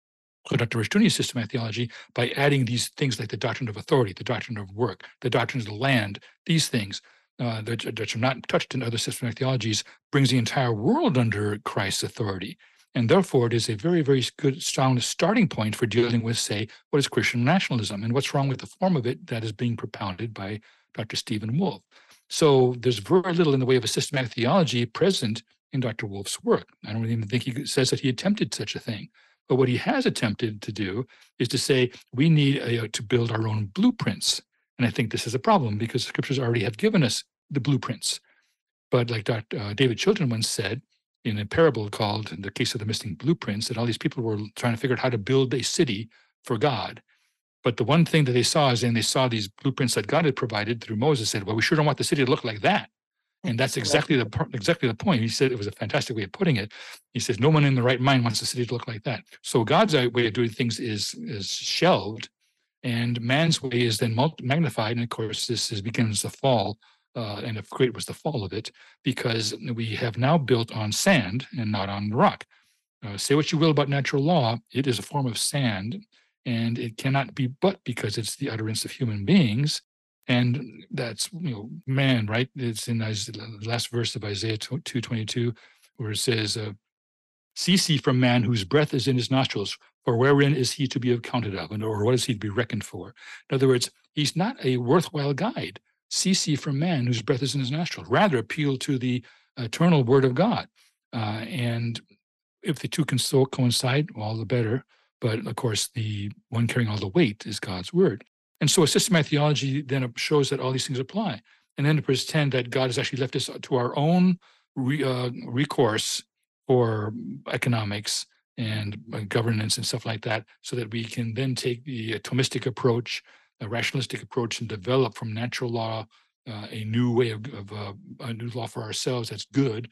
So Doctor Rushdoony's systematic theology, by adding these things like the doctrine of authority, the doctrine of work, the doctrine of the land, these things uh, that, that are not touched in other systematic theologies, brings the entire world under Christ's authority. And therefore, it is a very, very good, strong starting point for dealing with, say, what is Christian nationalism and what's wrong with the form of it that is being propounded by Doctor Stephen Wolfe. So there's very little in the way of a systematic theology present in Doctor Wolfe's work. I don't even think he says that he attempted such a thing. But what he has attempted to do is to say we need a, to build our own blueprints. And I think this is a problem because the Scriptures already have given us the blueprints. But like Doctor Uh, David Chilton once said, in a parable called The Case of the Missing Blueprints, that all these people were trying to figure out how to build a city for God. But the one thing that they saw is, and they saw these blueprints that God had provided through Moses, said, well, we sure don't want the city to look like that. And that's exactly the exactly the point. He said, it was a fantastic way of putting it. He says, no one in the right mind wants the city to look like that. So God's way of doing things is, is shelved, and man's way is then magnified. And of course, this is, begins the fall. Uh, and if great was the fall of it, because we have now built on sand and not on rock. Uh, say what you will about natural law, it is a form of sand, and it cannot be but because it's the utterance of human beings. And that's, you know, man, right? It's in the last verse of Isaiah two twenty-two, where it says, uh, cease ye from man whose breath is in his nostrils, for wherein is he to be accounted of, and or what is he to be reckoned for? In other words, he's not a worthwhile guide. Cease ye from man whose breath is in his nostrils. Rather appeal to the eternal word of God. Uh, and if the two can so coincide, all the better. But of course, the one carrying all the weight is God's word. And so a systematic theology then shows that all these things apply. And then to pretend that God has actually left us to our own re, uh, recourse for economics and uh, governance and stuff like that, so that we can then take the Thomistic approach, a rationalistic approach, and develop from natural law uh, a new way of, of uh, a new law for ourselves that's good.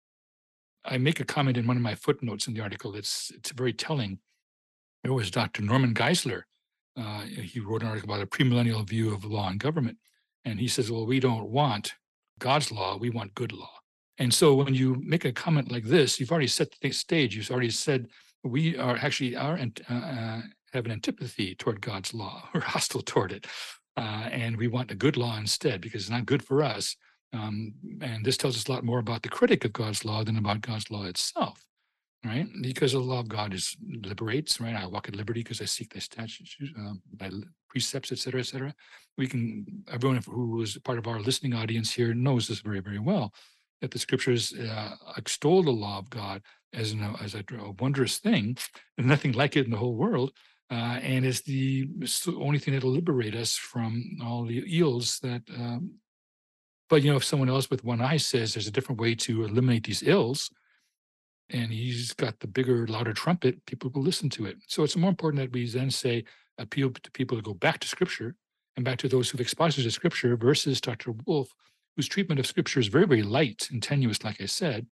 I make a comment in one of my footnotes in the article that's it's very telling. There was Doctor Norman Geisler. Uh, he wrote an article about a premillennial view of law and government. And he says, well, we don't want God's law, we want good law. And so when you make a comment like this, you've already set the stage. You've already said we are actually are uh, have an antipathy toward God's law. We're hostile toward it. Uh, and we want a good law instead because it's not good for us. Um, and this tells us a lot more about the critic of God's law than about God's law itself, right? Because the law of God is liberates, right? I walk at liberty because I seek thy statutes, uh, thy precepts, et cetera, et cetera. We can, everyone who is part of our listening audience here knows this very, very well, that the Scriptures uh, extol the law of God as, an, as a, a wondrous thing, and nothing like it in the whole world. Uh, and it's the, it's the only thing that'll liberate us from all the ills that um, But, you know, if someone else with one eye says there's a different way to eliminate these ills, and he's got the bigger, louder trumpet, people will listen to it. So it's more important that we then say, appeal to people to go back to Scripture and back to those who've exposited Scripture versus Doctor Wolf, whose treatment of Scripture is very, very light and tenuous, like I said,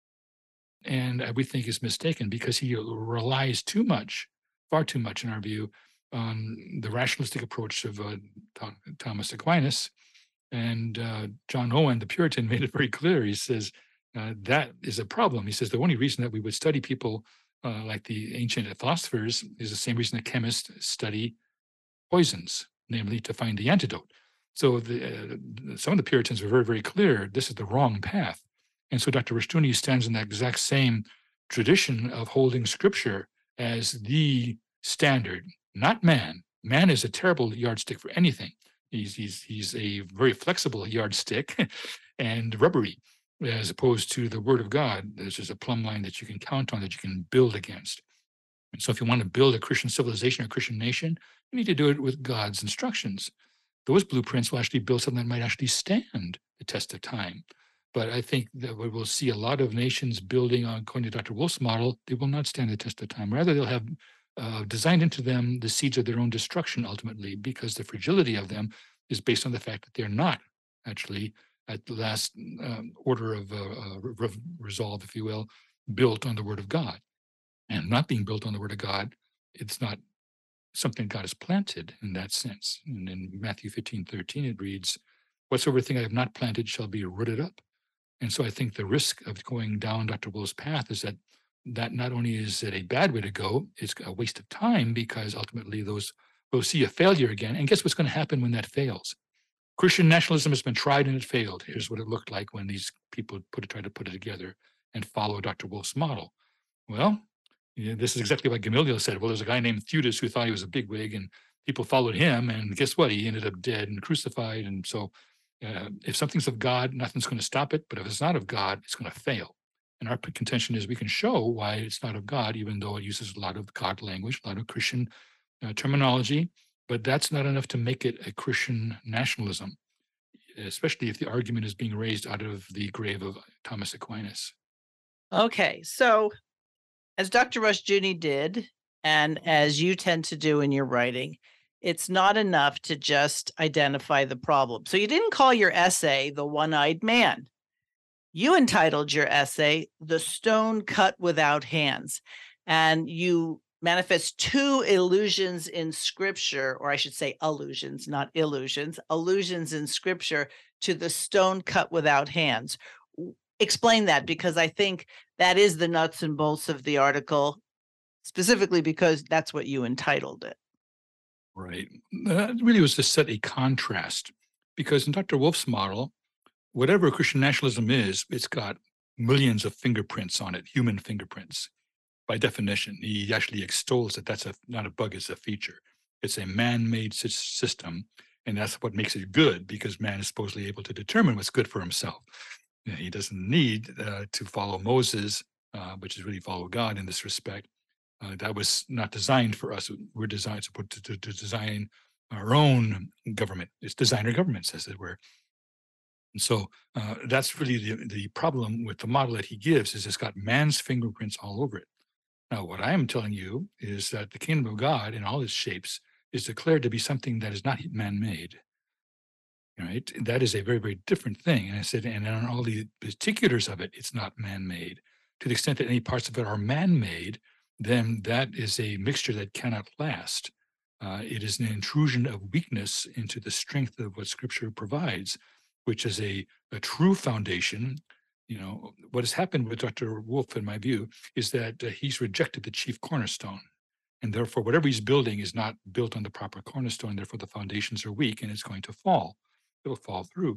and uh, we think is mistaken because he relies too much, far too much in our view, on the rationalistic approach of uh, Th- Thomas Aquinas. And uh, John Owen, the Puritan, made it very clear. He says, uh, that is a problem. He says the only reason that we would study people uh, like the ancient philosophers is the same reason that chemists study poisons, namely to find the antidote. So the, uh, some of the Puritans were very, very clear, this is the wrong path. And so Doctor Rushdoony stands in that exact same tradition of holding Scripture as the standard, not man. Man is a terrible yardstick for anything. He's, he's, he's a very flexible yardstick and rubbery, as opposed to the Word of God. There's just a plumb line that you can count on, that you can build against. And so if you want to build a Christian civilization or Christian nation, you need to do it with God's instructions. Those blueprints will actually build something that might actually stand the test of time. But I think that we will see a lot of nations building on, according to Doctor Wolf's model, they will not stand the test of time. Rather, they'll have uh, designed into them the seeds of their own destruction ultimately, because the fragility of them is based on the fact that they're not actually, at the last um, order of uh, uh, re- resolve, if you will, built on the Word of God. And not being built on the Word of God, it's not something God has planted in that sense. And in Matthew fifteen thirteen, it reads, whatsoever thing I have not planted shall be rooted up. And so I think the risk of going down Doctor Wolf's path is that that not only is it a bad way to go, it's a waste of time, because ultimately those will see a failure again. And guess what's going to happen when that fails? Christian nationalism has been tried and it failed. Here's what it looked like when these people put it, tried to put it together and follow Doctor Wolf's model. Well, yeah, this is exactly what Gamaliel said. Well, there's a guy named Theudas who thought he was a bigwig, and people followed him, and guess what? He ended up dead and crucified. And so uh, if something's of God, nothing's going to stop it. But if it's not of God, it's going to fail. And our contention is we can show why it's not of God, even though it uses a lot of God language, a lot of Christian uh, terminology. But that's not enough to make it a Christian nationalism, especially if the argument is being raised out of the grave of Thomas Aquinas. Okay, so as Doctor Rushdoony did, and as you tend to do in your writing, it's not enough to just identify the problem. So you didn't call your essay The One-Eyed Man. You entitled your essay The Stone Cut Without Hands, and you manifest two illusions in Scripture, or I should say allusions, not illusions, allusions in Scripture to the stone cut without hands. Explain that, because I think that is the nuts and bolts of the article, specifically because that's what you entitled it. Right. That really was to set a contrast, because in Doctor Wolf's model, whatever Christian nationalism is, it's got millions of fingerprints on it, human fingerprints. By definition, he actually extols that that's a, not a bug, it's a feature. It's a man-made sy- system, and that's what makes it good, because man is supposedly able to determine what's good for himself. You know, he doesn't need uh, to follow Moses, uh, which is really follow God in this respect. Uh, that was not designed for us. We're designed to, put, to, to, to design our own government. It's designer governments, as it were. And so uh, that's really the, the problem with the model that he gives, is it's got man's fingerprints all over it. Now, what I am telling you is that the kingdom of God in all its shapes is declared to be something that is not man-made. Right? That is a very, very different thing. And I said, and on all the particulars of it, it's not man-made. To the extent that any parts of it are man-made, then that is a mixture that cannot last. Uh, it is an intrusion of weakness into the strength of what Scripture provides, which is a, a true foundation. You know, what has happened with Doctor Wolf, in my view, is that uh, he's rejected the chief cornerstone. And therefore, whatever he's building is not built on the proper cornerstone. Therefore, the foundations are weak and it's going to fall. It'll fall through.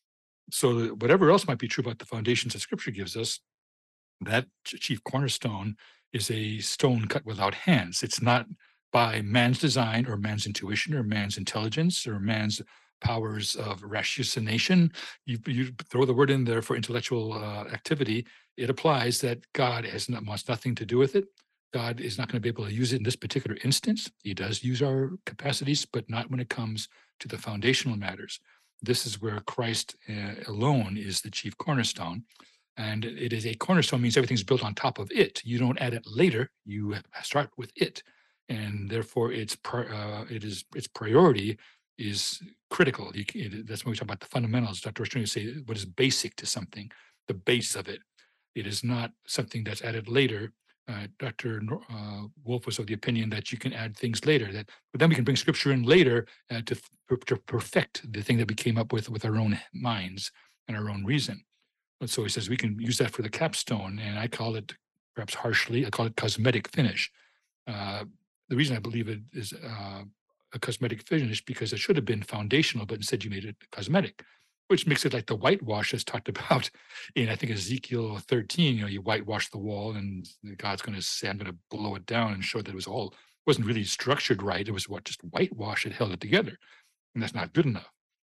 So whatever else might be true about the foundations that Scripture gives us, that chief cornerstone is a stone cut without hands. It's not by man's design or man's intuition or man's intelligence or man's powers of ratiocination. You, you throw the word in there for intellectual uh, activity, it applies that God has not, wants nothing to do with it. God is not going to be able to use it in this particular instance. He does use our capacities, but not when it comes to the foundational matters. This is where Christ uh, alone is the chief cornerstone. And it is a cornerstone means everything's built on top of it. You don't add it later. You start with it, and therefore its uh, it is its priority is critical. You, it, that's when we talk about the fundamentals. Doctor Ostrander say what is basic to something, the base of it. It is not something that's added later. Uh, Doctor Uh, Wolf was of the opinion that you can add things later. That, but then we can bring Scripture in later uh, to, to perfect the thing that we came up with with our own minds and our own reason. And so he says we can use that for the capstone, and I call it, perhaps harshly, I call it cosmetic finish. Uh, the reason I believe it is uh, a cosmetic finish because it should have been foundational, but instead you made it cosmetic, which makes it like the whitewash that's talked about in, I think, Ezekiel thirteen. You know, you whitewash the wall, and God's going to say, "I'm going to blow it down and show that it was all wasn't really structured right. It was what just whitewash that held it together, and that's not good enough."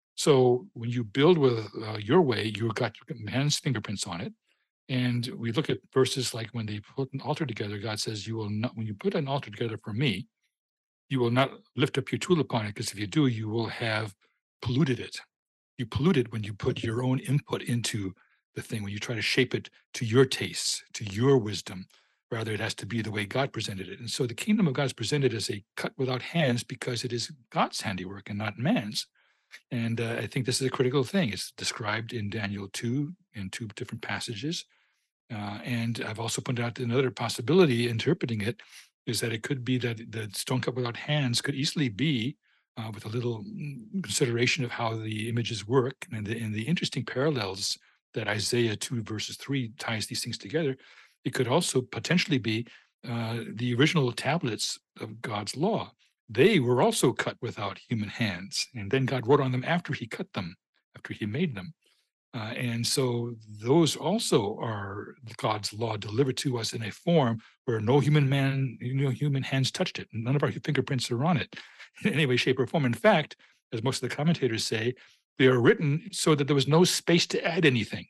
So when you build with uh, your way, you've got man's fingerprints on it. And we look at verses like when they put an altar together, God says, "You will not, when you put an altar together for me, you will not lift up your tool upon it, because if you do, you will have polluted it." You pollute it when you put your own input into the thing, when you try to shape it to your tastes, to your wisdom. Rather, it has to be the way God presented it. And so the kingdom of God is presented as a cut without hands because it is God's handiwork and not man's. And uh, I think this is a critical thing. It's described in Daniel two in two different passages. Uh, and I've also pointed out another possibility interpreting it is that it could be that the stone cut without hands could easily be, uh, with a little consideration of how the images work and the, and the interesting parallels that Isaiah two verses three ties these things together. It could also potentially be uh, the original tablets of God's law. They were also cut without human hands, and then God wrote on them after he cut them, after he made them. Uh, and so those also are God's law delivered to us in a form where no human man, you know, human hands touched it. None of our fingerprints are on it in any way, shape, or form. In fact, as most of the commentators say, they are written so that there was no space to add anything.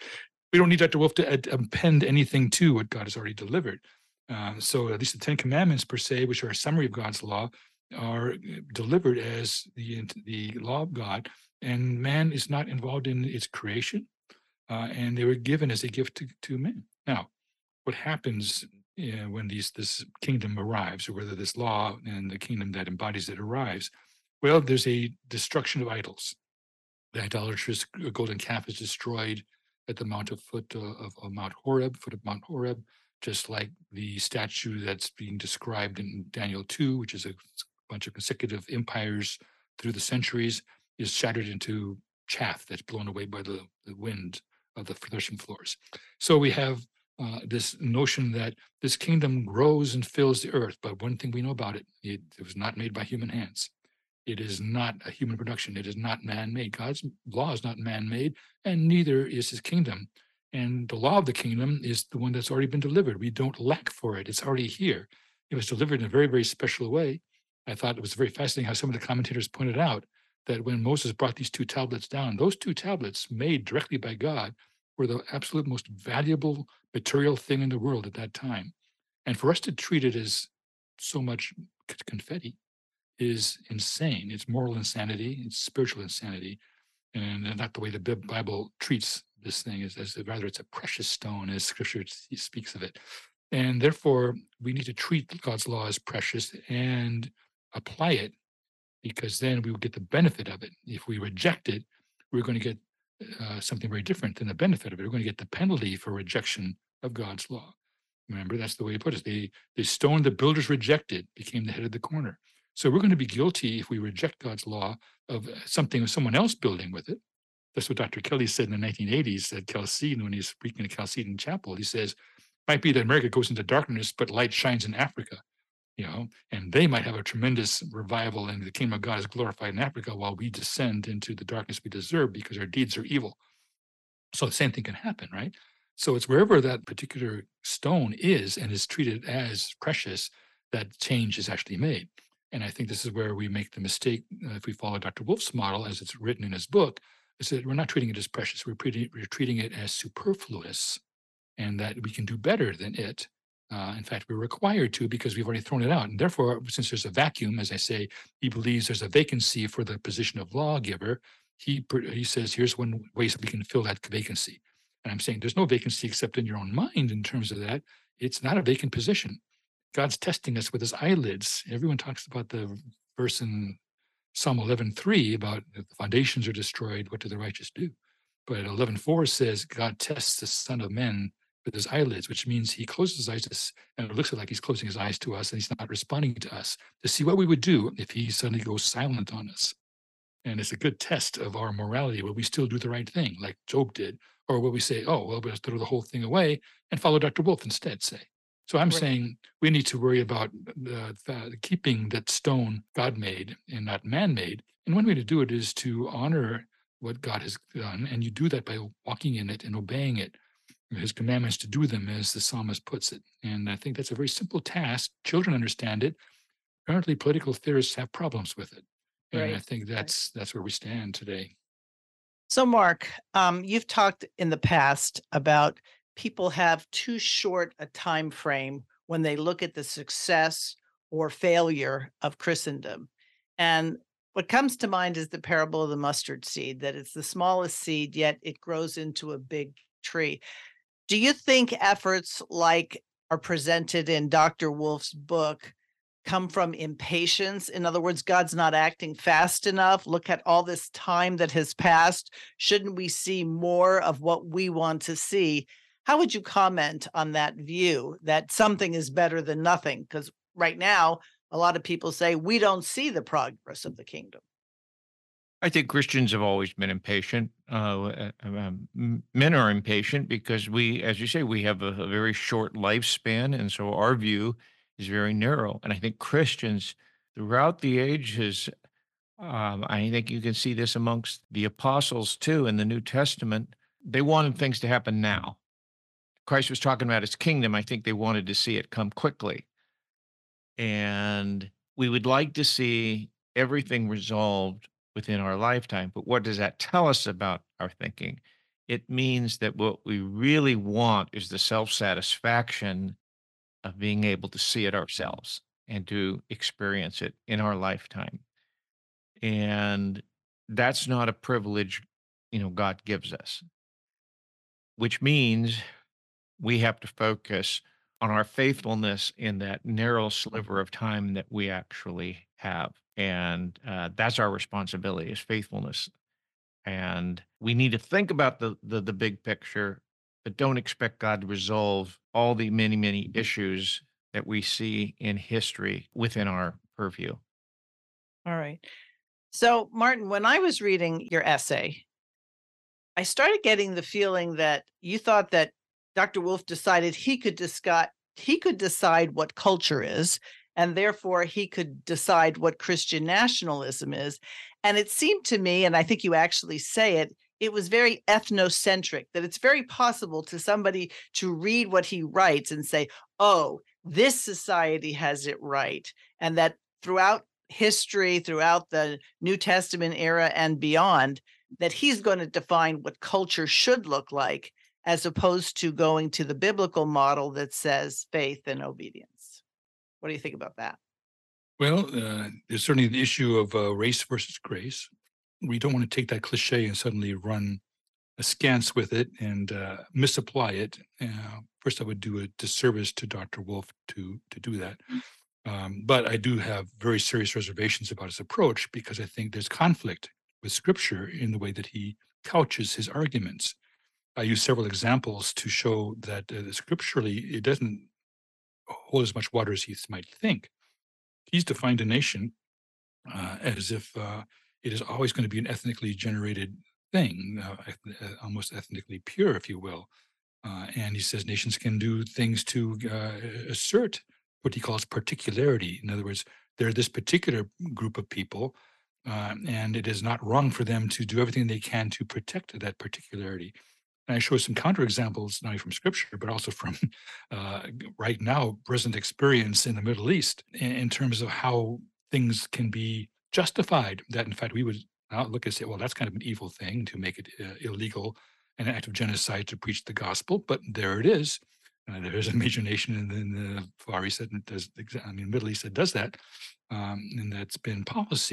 We don't need Doctor Wolf to add, append anything to what God has already delivered. Uh, so at least the Ten Commandments, per se, which are a summary of God's law, are delivered as the, the law of God, and man is not involved in its creation, uh, and they were given as a gift to, to men. Now, what happens uh, when these this kingdom arrives, or whether this law and the kingdom that embodies it arrives? Well, there's a destruction of idols. The idolatrous golden calf is destroyed at the mount of foot uh, of, of Mount Horeb, foot of Mount Horeb, just like the statue that's being described in Daniel two, which is a bunch of consecutive empires through the centuries, is shattered into chaff that's blown away by the, the wind of the threshing floors. So we have uh, this notion that this kingdom grows and fills the earth, but one thing we know about it, it, it was not made by human hands. It is not a human production. It is not man-made. God's law is not man-made, and neither is his kingdom. And the law of the kingdom is the one that's already been delivered. We don't lack for it. It's already here. It was delivered in a very, very special way. I thought it was very fascinating how some of the commentators pointed out that when Moses brought these two tablets down, those two tablets made directly by God were the absolute most valuable material thing in the world at that time. And for us to treat it as so much confetti is insane. It's moral insanity. It's spiritual insanity. And not the way the Bible treats this thing, is as rather it's a precious stone, as Scripture speaks of it. And therefore, we need to treat God's law as precious and apply it, because then we will get the benefit of it. If we reject it, we're going to get uh, something very different than the benefit of it. We're going to get the penalty for rejection of God's law. Remember, that's the way he put it. The, the stone the builders rejected became the head of the corner. So we're going to be guilty, if we reject God's law, of something with someone else building with it. That's what Doctor Kelly said in the nineteen eighties at Chalcedon when he was speaking at Chalcedon Chapel. He says, might be that America goes into darkness, but light shines in Africa, you know, and they might have a tremendous revival and the kingdom of God is glorified in Africa while we descend into the darkness we deserve because our deeds are evil. So the same thing can happen, right? So it's wherever that particular stone is and is treated as precious that change is actually made. And I think this is where we make the mistake, uh, if we follow Doctor Wolf's model as it's written in his book, is that we're not treating it as precious. We're, treating, we're treating it as superfluous, and that we can do better than it. Uh, in fact, we're required to, because we've already thrown it out. And therefore, since there's a vacuum, as I say, he believes there's a vacancy for the position of lawgiver. he pr- he says, here's one ways that we can fill that vacancy. And I'm saying there's no vacancy except in your own mind in terms of that. It's not a vacant position. God's testing us with his eyelids. Everyone talks about the verse in Psalm eleven three about if the foundations are destroyed, what do the righteous do? But eleven four says God tests the Son of Man with his eyelids, which means he closes his eyes to us, and it looks like he's closing his eyes to us and he's not responding to us to see what we would do if he suddenly goes silent on us. And it's a good test of our morality. Will we still do the right thing like Job did? Or will we say, oh, well, we'll throw the whole thing away and follow Doctor Wolf instead, say? So I'm Right. saying we need to worry about uh, the, keeping that stone God made and not man made. And one way to do it is to honor what God has done. And you do that by walking in it and obeying it, his commandments to do them, as the psalmist puts it. And I think that's a very simple task. Children understand it. Apparently, political theorists have problems with it. And I Right. think that's that's where we stand today. So, Mark, um, you've talked in the past about people have too short a time frame when they look at the success or failure of Christendom. And what comes to mind is the parable of the mustard seed, that it's the smallest seed, yet it grows into a big tree. Do you think efforts like are presented in Doctor Wolf's book come from impatience? In other words, God's not acting fast enough. Look at all this time that has passed. Shouldn't we see more of what we want to see? How would you comment on that view that something is better than nothing? Because right now, a lot of people say we don't see the progress of the kingdom. I think Christians have always been impatient. Uh, uh, um, m- men are impatient because we, as you say, we have a, a very short lifespan, and so our view is very narrow. And I think Christians throughout the ages, um, I think you can see this amongst the apostles too in the New Testament. They wanted things to happen now. Christ was talking about his kingdom. I think they wanted to see it come quickly. And we would like to see everything resolved within our lifetime. But what does that tell us about our thinking? It means that what we really want is the self satisfaction of being able to see it ourselves and to experience it in our lifetime. And that's not a privilege, you know, God gives us, which means we have to focus on our faithfulness in that narrow sliver of time that we actually have. And uh, that's our responsibility is faithfulness. And we need to think about the, the the big picture, but don't expect God to resolve all the many, many issues that we see in history within our purview. All right. So, Martin, when I was reading your essay, I started getting the feeling that you thought that Doctor Wolf decided he could discuss, he could decide what culture is, and therefore he could decide what Christian nationalism is. And it seemed to me, and I think you actually say it, it was very ethnocentric, that it's very possible to somebody to read what he writes and say, oh, this society has it right. And that throughout history, throughout the New Testament era and beyond, that he's going to define what culture should look like, as opposed to going to the biblical model that says faith and obedience. What do you think about that? Well, uh, there's certainly the issue of uh, race versus grace. We don't want to take that cliche and suddenly run askance with it and uh, misapply it. Uh, first, I would do a disservice to Doctor Wolf to to do that. Um, but I do have very serious reservations about his approach because I think there's conflict with Scripture in the way that he couches his arguments. I use several examples to show that uh, scripturally it doesn't hold as much water as he might think. He's defined a nation uh, as if uh, it is always going to be an ethnically generated thing, uh, eth- uh, almost ethnically pure, if you will. Uh, and he says nations can do things to uh, assert what he calls particularity. In other words, they're this particular group of people, uh, and it is not wrong for them to do everything they can to protect that particularity. And I show some counterexamples, not only from scripture, but also from uh, right now, present experience in the Middle East, in, in terms of how things can be justified. That, in fact, we would now look and say, well, that's kind of an evil thing to make it uh, illegal and an act of genocide to preach the gospel. But there it is. Uh, there is a major nation in, in the Far East that does, I mean, Middle East that does that. Um, and that's been policy.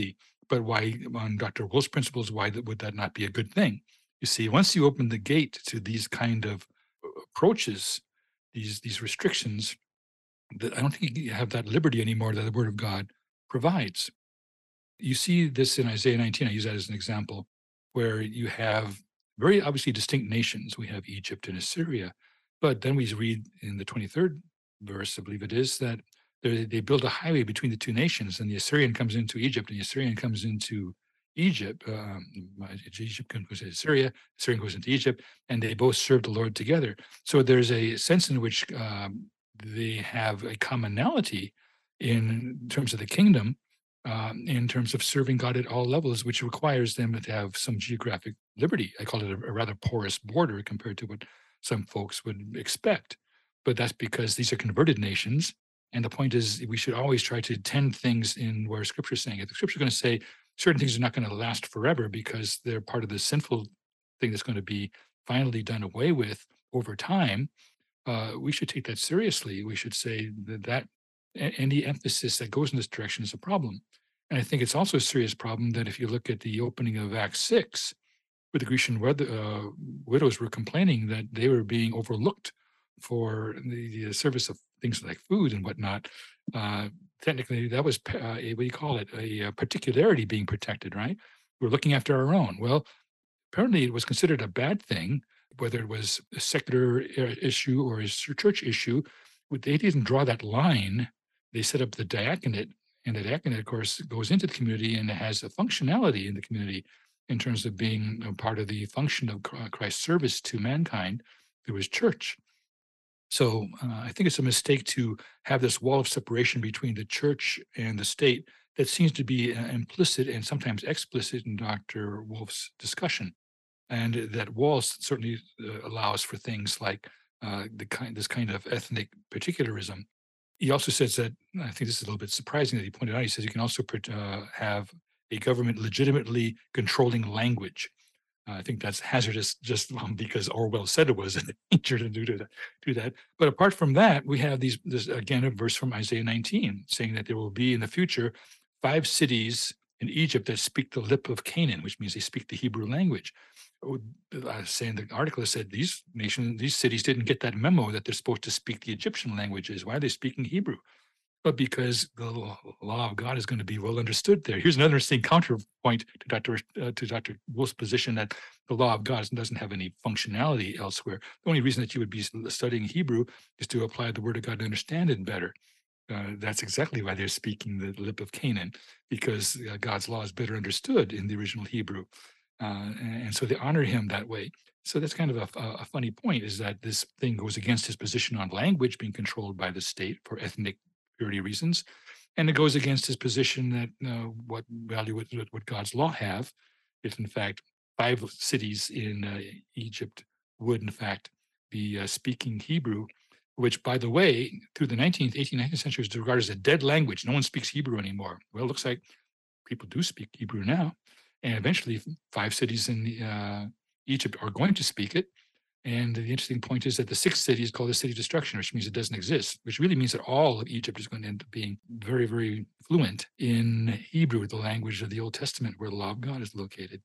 But why, on Doctor Wolf's principles, why that, would that not be a good thing? You see, once you open the gate to these kind of uh, approaches, these these restrictions, that I don't think you have that liberty anymore that the Word of God provides. You see this in Isaiah nineteen. I use that as an example, where you have very obviously distinct nations. We have Egypt and Assyria, but then we read in the twenty-third verse, I believe it is, that they they build a highway between the two nations, and the Assyrian comes into Egypt, and the Assyrian comes into Egypt. Um, Egypt goes into Assyria, Assyrian goes into Egypt, and they both serve the Lord together. So there's a sense in which um, they have a commonality in terms of the kingdom, um, in terms of serving God at all levels, which requires them to have some geographic liberty. I call it a, a rather porous border compared to what some folks would expect. But that's because these are converted nations. And the point is, we should always try to tend things in where Scripture is saying it. The Scripture is going to say certain things are not going to last forever because they're part of the sinful thing that's going to be finally done away with over time. Uh, we should take that seriously. We should say that, that any emphasis that goes in this direction is a problem. And I think it's also a serious problem that if you look at the opening of Acts six, where the Grecian uh, widows were complaining that they were being overlooked for the, the service of things like food and whatnot. Uh, technically, that was uh, a, what do you call it? A, a particularity being protected, right? We're looking after our own. Well, apparently it was considered a bad thing, whether it was a secular issue or a church issue. They didn't draw that line. They set up the diaconate, and the diaconate, of course, goes into the community and has a functionality in the community in terms of being a part of the function of Christ's service to mankind through his church. So uh, I think it's a mistake to have this wall of separation between the church and the state that seems to be uh, implicit and sometimes explicit in Doctor Wolf's discussion. And that wall certainly uh, allows for things like uh, the kind, this kind of ethnic particularism. He also says that, I think this is a little bit surprising that he pointed out, he says you can also uh, have a government legitimately controlling language. Uh, I think that's hazardous just um, because Orwell said it was a danger to do, to do that. But apart from that, we have these, this again, a verse from Isaiah nineteen saying that there will be in the future five cities in Egypt that speak the lip of Canaan, which means they speak the Hebrew language. I was saying the article said these nations, these cities didn't get that memo that they're supposed to speak the Egyptian languages. Why are they speaking Hebrew? But because the law of God is going to be well understood there. Here's another interesting counterpoint to Doctor Uh, to Doctor Wolf's position that the law of God doesn't have any functionality elsewhere. The only reason that you would be studying Hebrew is to apply the Word of God to understand it better. Uh, that's exactly why they're speaking the lip of Canaan, because uh, God's law is better understood in the original Hebrew. Uh, and, and so they honor him that way. So that's kind of a, a funny point, is that this thing goes against his position on language being controlled by the state for ethnic purity reasons, and it goes against his position that uh, what value would, would God's law have if, in fact, five cities in uh, Egypt would, in fact, be uh, speaking Hebrew, which, by the way, through the nineteenth, eighteenth, nineteenth centuries, is regarded as a dead language. No one speaks Hebrew anymore. Well, it looks like people do speak Hebrew now, and eventually five cities in uh, Egypt are going to speak it. And the interesting point is that the sixth city is called the city of destruction, which means it doesn't exist, which really means that all of Egypt is going to end up being very, very fluent in Hebrew, the language of the Old Testament, where the law of God is located.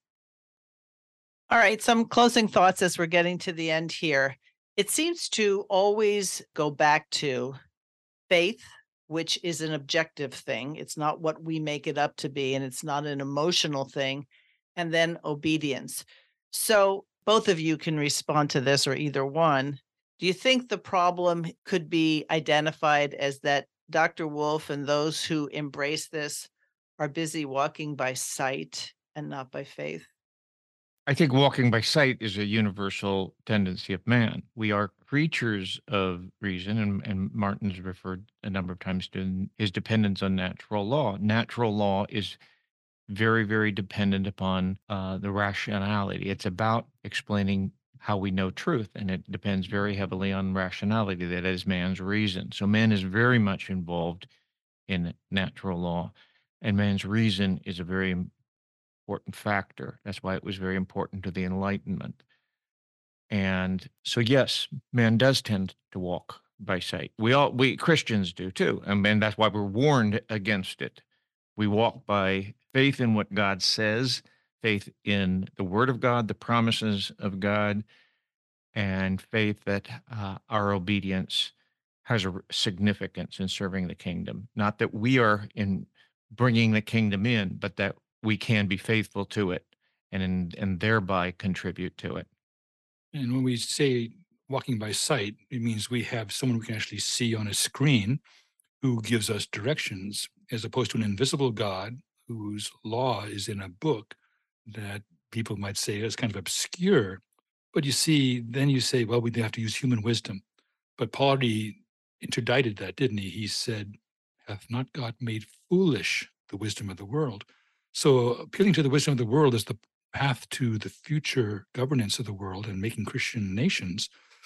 All right, some closing thoughts as we're getting to the end here. It seems to always go back to faith, which is an objective thing. It's not what we make it up to be, and it's not an emotional thing. And then obedience. So both of you can respond to this, or either one. Do you think the problem could be identified as that Doctor Wolf and those who embrace this are busy walking by sight and not by faith? I think walking by sight is a universal tendency of man. We are creatures of reason, and, and Martin's referred a number of times to his dependence on natural law. Natural law is very, very dependent upon uh, the rationality. It's about explaining how we know truth, and it depends very heavily on rationality, that is man's reason. So man is very much involved in natural law, and man's reason is a very important factor. That's why it was very important to the Enlightenment. And so, yes, man does tend to walk by sight. We all, we Christians do too, and, and that's why we're warned against it. We walk by faith in what God says, faith in the Word of God, the promises of God, and faith that uh, our obedience has a significance in serving the kingdom. Not that we are in bringing the kingdom in, but that we can be faithful to it and in, and thereby contribute to it. And when we say walking by sight, it means we have someone we can actually see on a screen who gives us directions, as opposed to an invisible God whose law is in a book that people might say is kind of obscure. But you see, then you say, well, we have to use human wisdom. But Paul already interdicted that, didn't he? He said, hath not God made foolish the wisdom of the world? So appealing to the wisdom of the world as the path to the future governance of the world and making Christian nations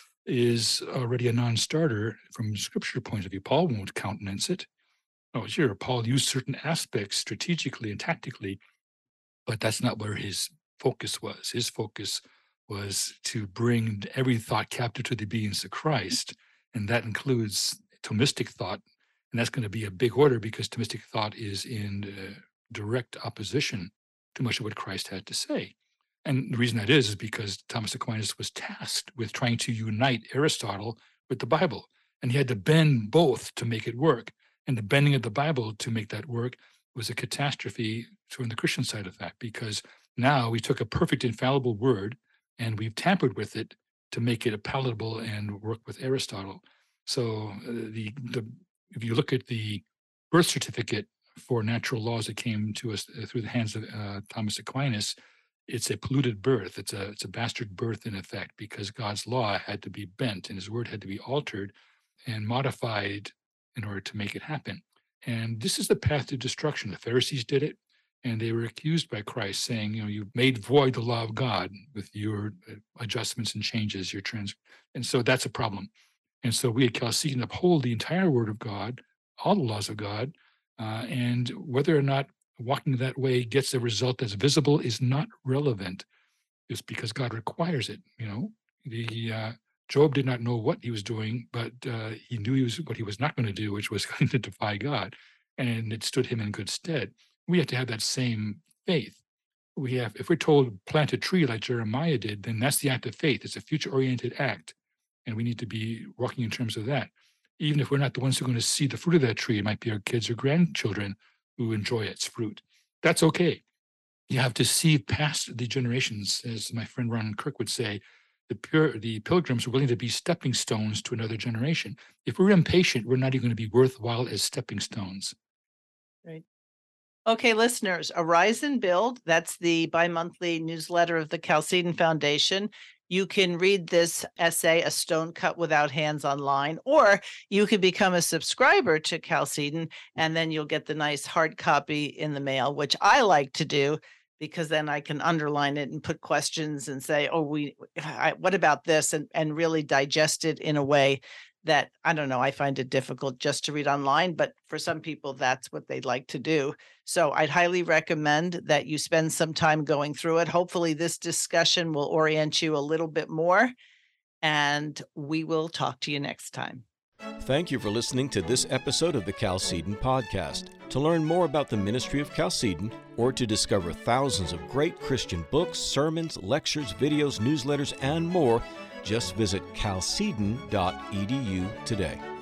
is already a non-starter from scripture point of view. Paul won't countenance it. Oh, sure, Paul used certain aspects strategically and tactically, but that's not where his focus was. His focus was to bring every thought captive to the obedience of Christ, and that includes Thomistic thought, and that's going to be a big order because Thomistic thought is in uh, direct opposition to much of what Christ had to say. And the reason that is is because Thomas Aquinas was tasked with trying to unite Aristotle with the Bible, and he had to bend both to make it work. And the bending of the Bible to make that work was a catastrophe from the Christian side of that, because now we took a perfect, infallible word and we've tampered with it to make it palatable and work with Aristotle. So uh, the the if you look at the birth certificate for natural laws that came to us uh, through the hands of uh, Thomas Aquinas, it's a polluted birth. It's a it's a bastard birth in effect, because God's law had to be bent and his word had to be altered and modified in order to make it happen. And this is the path to destruction. The Pharisees did it, and they were accused by Christ, saying, you know, you made void the law of God with your adjustments and changes, your trans. And so that's a problem. And so we at Chalcedon uphold the entire word of God, all the laws of God, uh, and whether or not walking that way gets a result that's visible is not relevant. It's because God requires it. You know, the uh, Job did not know what he was doing, but uh, he knew he was what he was not going to do, which was going to defy God, and it stood him in good stead. We have to have that same faith. We have, if we're told plant a tree like Jeremiah did, then that's the act of faith. It's a future-oriented act, and we need to be walking in terms of that. Even if we're not the ones who are going to see the fruit of that tree, it might be our kids or grandchildren who enjoy its fruit. That's okay. You have to see past the generations, as my friend Ron Kirk would say. The pure, the pilgrims are willing to be stepping stones to another generation. If we're impatient, we're not even going to be worthwhile as stepping stones. Right. Okay, listeners, Arise and Build, that's the bi-monthly newsletter of the Chalcedon Foundation. You can read this essay, A Stone Cut Without Hands, online, or you could become a subscriber to Chalcedon, and then you'll get the nice hard copy in the mail, which I like to do, because then I can underline it and put questions and say, oh, we, I, what about this? And, and really digest it in a way that, I don't know, I find it difficult just to read online, but for some people, that's what they'd like to do. So I'd highly recommend that you spend some time going through it. Hopefully this discussion will orient you a little bit more, and we will talk to you next time. Thank you for listening to this episode of the Chalcedon Podcast. To learn more about the ministry of Chalcedon, or to discover thousands of great Christian books, sermons, lectures, videos, newsletters, and more, just visit chalcedon dot e d u today.